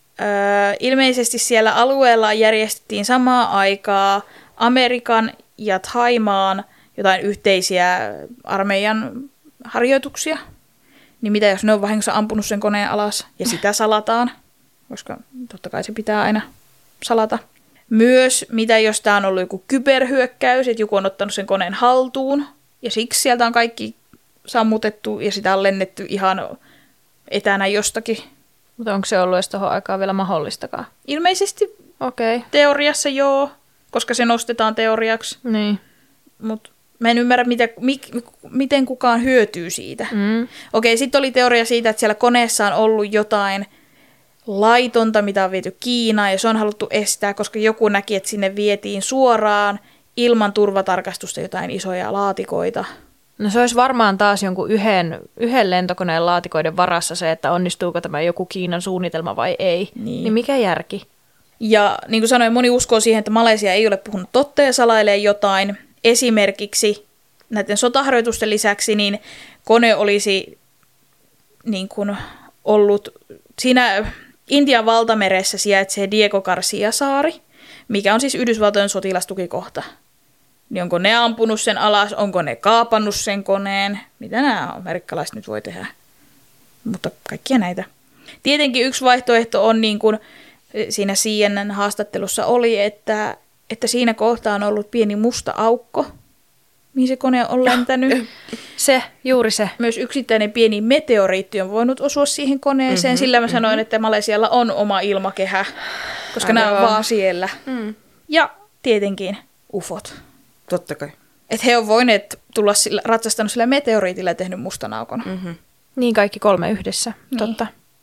ilmeisesti siellä alueella järjestettiin samaa aikaa Amerikan ja Thaimaan jotain yhteisiä armeijan harjoituksia. Niin mitä jos ne on vahingossa ampunut sen koneen alas ja sitä salataan, koska totta kai se pitää aina salata. Myös mitä jos tämä on ollut joku kyberhyökkäys, että joku on ottanut sen koneen haltuun ja siksi sieltä on kaikki sammutettu ja sitä on lennetty ihan etänä jostakin. Mutta onko se ollut edes tuohon aikaan vielä mahdollistakaan? Ilmeisesti Okei. Okay. teoriassa joo, koska se nostetaan teoriaksi, Niin. mutta mä en ymmärrä, mitä, mik, miten kukaan hyötyy siitä. Mm. Okei, sitten oli teoria siitä, että siellä koneessa on ollut jotain laitonta, mitä on viety Kiinaan, ja se on haluttu estää, koska joku näki, että sinne vietiin suoraan ilman turvatarkastusta jotain isoja laatikoita. No se olisi varmaan taas jonkun yhden, yhden lentokoneen laatikoiden varassa se, että onnistuuko tämä joku Kiinan suunnitelma vai ei. Niin. Niin mikä järki? Ja niin kuin sanoin, moni uskoo siihen, että Malesia ei ole puhunut totta ja salailee jotain. Esimerkiksi näiden sotaharjoitusten lisäksi niin kone olisi niin kuin ollut siinä Intian valtameressä sijaitsee Diego Garcia-saari, mikä on siis Yhdysvaltojen sotilastukikohta. Niin onko ne ampunut sen alas, onko ne kaapannut sen koneen, mitä nämä amerikkalaiset nyt voi tehdä. Mutta kaikkia näitä. Tietenkin yksi vaihtoehto on, niin kuin siinä C N N-haastattelussa oli, että, että siinä kohtaa on ollut pieni musta aukko, mihin se kone on lentänyt. Se, juuri se. Myös yksittäinen pieni meteoriitti on voinut osua siihen koneeseen, mm-hmm, sillä mä sanoin, mm-hmm. että Malesialla on oma ilmakehä, koska Aivan. nämä on vaan siellä. Mm. Ja tietenkin ufot. Totta kai. Että he on voineet tulla sillä, ratsastanut sillä meteoriitilla ja tehnyt mustan aukon. Mm-hmm. Niin kaikki kolme yhdessä, Niin. totta.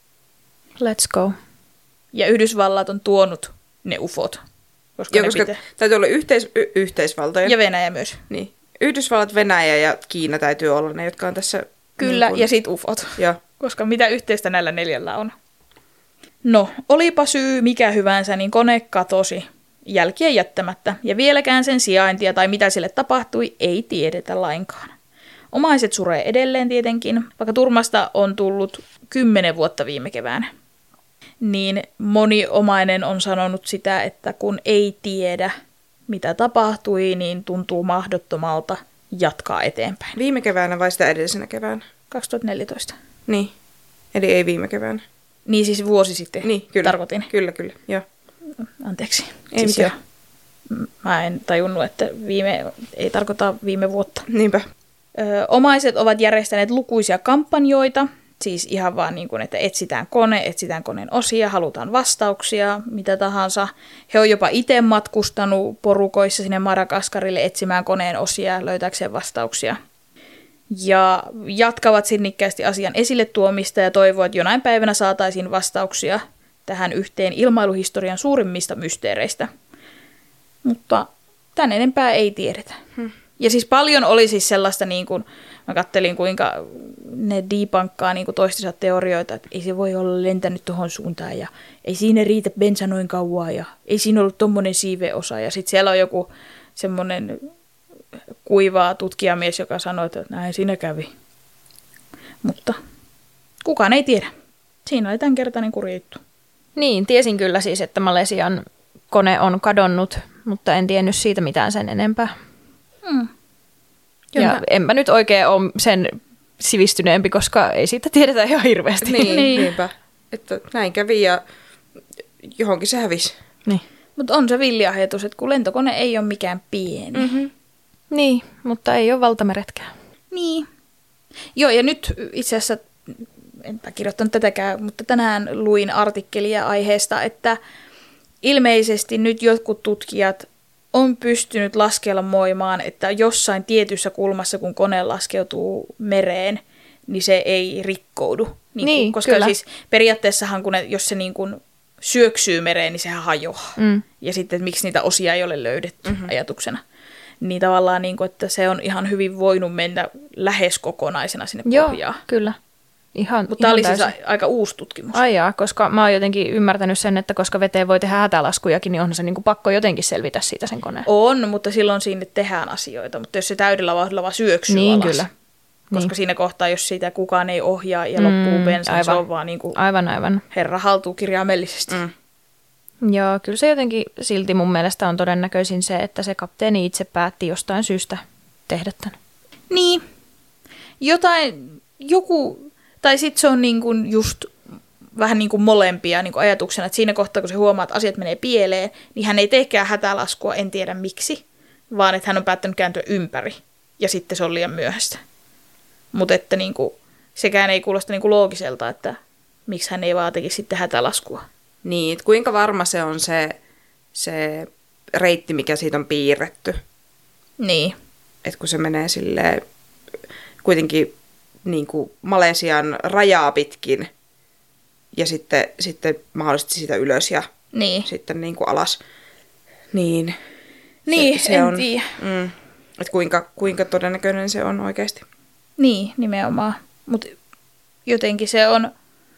Let's go. Ja Yhdysvallat on tuonut ne ufot. Koska Joo, ne koska pitää. täytyy olla yhteis- y- yhteisvaltoja. Ja Venäjä myös. Niin. Yhdysvallat, Venäjä ja Kiina täytyy olla ne, jotka on tässä... Kyllä, niin kuin- ja sit ufot. Joo. Koska mitä yhteistä näillä neljällä on? No, olipa syy mikä hyvänsä, niin kone katosi jälkiä jättämättä. Ja vieläkään sen sijaintia tai mitä sille tapahtui ei tiedetä lainkaan. Omaiset suree edelleen tietenkin, vaikka turmasta on tullut kymmenen vuotta viime keväänä. Niin moni omainen on sanonut sitä, että kun ei tiedä, mitä tapahtui, niin tuntuu mahdottomalta jatkaa eteenpäin. Viime keväänä vai sitä edellisenä keväänä? kaksituhattaneljätoista. Niin. Eli ei viime keväänä. Niin siis vuosi sitten Niin, kyllä. tarkoitin. Kyllä, kyllä. Joo. Anteeksi. Ei siis mitään. jo. Mä en tajunnut, että viime ei tarkoita viime vuotta. Niinpä. Ö, omaiset ovat järjestäneet lukuisia kampanjoita, siis ihan vaan niin kuin, että etsitään kone, etsitään koneen osia, halutaan vastauksia, mitä tahansa. He on jopa itse matkustanut porukoissa sinne Madagaskarille etsimään koneen osia, löytääkseen vastauksia. Ja jatkavat sinnikkäästi asian esille tuomista ja toivovat, että jonain päivänä saataisiin vastauksia tähän yhteen ilmailuhistorian suurimmista mysteereistä. Mutta tän enempää ei tiedetä. Hmm. Ja siis paljon oli siis sellaista, niin kuin, mä kattelin kuinka ne debunkkaa niin kuin toistensa teorioita, että ei se voi olla lentänyt tuohon suuntaan ja ei siinä riitä bensa noin kauan ja ei siinä ollut tommonen siiveosa. Ja sitten siellä on joku semmoinen kuivaa tutkijamies, joka sanoi, että näin siinä kävi. Mutta kukaan ei tiedä. Siinä oli tämänkertainen kurja juttu. Niin, tiesin kyllä siis, että Malesian kone on kadonnut, mutta en tiennyt siitä mitään sen enempää. Hmm. Ja enpä nyt oikein ole sen sivistyneempi, koska ei siitä tiedetä ihan hirveästi. Niin, niin. Niinpä. Että näin kävi ja johonkin se hävisi. Niin. Mutta on se villiajatus, että kun lentokone ei ole mikään pieni. Mm-hmm. Niin, mutta ei ole valtameretkään. Niin. Joo, ja nyt itse asiassa, enpä kirjoittanut tätäkään, mutta tänään luin artikkelia aiheesta, että ilmeisesti nyt jotkut tutkijat on pystynyt laskelmoimaan, että jossain tietyssä kulmassa, kun kone laskeutuu mereen, niin se ei rikkoudu. Niin, niin kun, koska kyllä. siis periaatteessahan, kun ne, jos se niin kuin syöksyy mereen, niin sehän hajoaa. Mm. Ja sitten, että miksi niitä osia ei ole löydetty mm-hmm. ajatuksena. Niin tavallaan, niin kuin, että se on ihan hyvin voinut mennä lähes kokonaisena sinne Joo, pohjaan. Kyllä. Ihan, mutta tämä oli siis aika uusi tutkimus. Ai jaa, koska mä oon jotenkin ymmärtänyt sen, että koska veteen voi tehdä hätälaskujakin, niin onhan se niinku pakko jotenkin selvitä siitä sen koneen. On, mutta silloin siinä tehdään asioita. Mutta jos se täydellä vauhdilla vaan syöksyy niin, alas. Kyllä. Koska niin. Siinä kohtaa, jos siitä kukaan ei ohjaa ja loppuu mm, bensa, niin se on vaan niin kuin aivan, aivan. herra haltuu kirjaimellisesti. Mm. Joo, kyllä se jotenkin silti mun mielestä on todennäköisin se, että se kapteeni itse päätti jostain syystä tehdä tämän. Niin. Jotain, joku, tai sitten se on niin kuin just vähän niin kuin molempia niin kuin ajatuksena, että siinä kohtaa, kun se huomaa, että asiat menee pieleen, niin hän ei teekään hätälaskua, en tiedä miksi, vaan että hän on päättänyt kääntyä ympäri ja sitten se on liian myöhäistä. Mutta että niin kuin, sekään ei kuulosta niin kuin loogiselta, että miksi hän ei vaan tekisi sitten hätälaskua. Niin, että kuinka varma se on se, se reitti, mikä siitä on piirretty. Niin. Että kun se menee silleen kuitenkin niin kuin Malesian rajaa pitkin ja sitten, sitten mahdollisesti siitä ylös ja niin. sitten niin kuin alas. Niin, niin se, se en on, tiedä. Mm, että kuinka, kuinka todennäköinen se on oikeasti. Niin, nimenomaan. Mutta jotenkin se on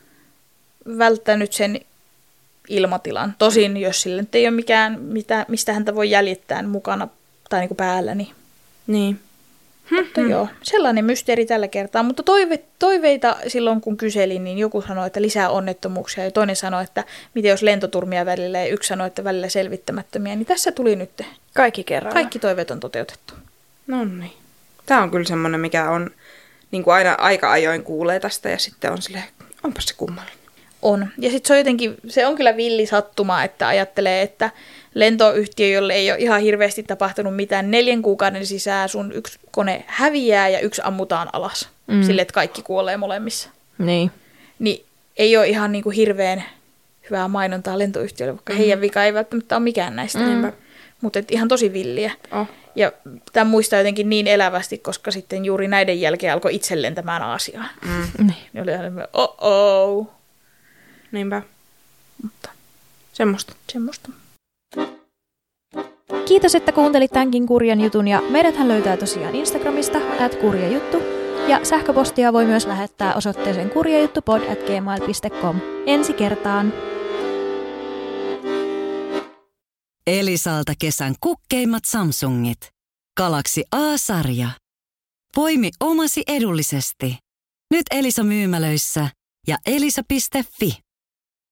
välttänyt sen ilmatilan. Tosin, jos sillä nyt ei ole mikään, mitä, mistä häntä voi jäljittää mukana tai niin kuin päällä, niin... Niin. Mutta hmm. joo, sellainen mysteeri tällä kertaa. Mutta toive, toiveita silloin, kun kyselin, niin joku sanoi, että lisää onnettomuuksia. Ja toinen sanoi, että miten jos lentoturmia välillä, ja yksi sanoi, että välillä selvittämättömiä. Niin tässä tuli nyt. Kaikki kerralla. Kaikki toiveet on toteutettu. No niin. Tämä on kyllä semmoinen, mikä on niin kuin aina aika ajoin kuulee tästä ja sitten on silleen, onpas se kummallinen. On. Ja sitten se on jotenkin, se on kyllä villi sattuma, että ajattelee, että lentoyhtiö, jolle ei ole ihan hirveästi tapahtunut mitään, neljän kuukauden sisään sun yksi kone häviää ja yksi ammutaan alas. Mm. Sille, että kaikki kuolee molemmissa. Niin. Niin ei ole ihan niin kuin hirveän hyvää mainontaa lentoyhtiölle, vaikka mm. heidän vika ei välttämättä ole mikään näistä. Mm. Mutta ihan tosi villiä. Oh. Ja tämän muistaa jotenkin niin elävästi, koska sitten juuri näiden jälkeen alkoi itse lentämään Aasiaan. Mm. Niin oli aina, oh-oh. Niinpä. Mutta semmoista. Semmoista. Kiitos, että kuuntelit tämänkin kurjan jutun ja meidäthän löytää tosiaan Instagramista at kurjajuttu ja sähköpostia voi myös lähettää osoitteeseen kurjajuttupod at gmail piste com. Ensi kertaan! Elisalta kesän kukkeimmat Samsungit. Galaxy A-sarja. Poimi omasi edullisesti. Nyt Elisa myymälöissä ja elisa piste fi.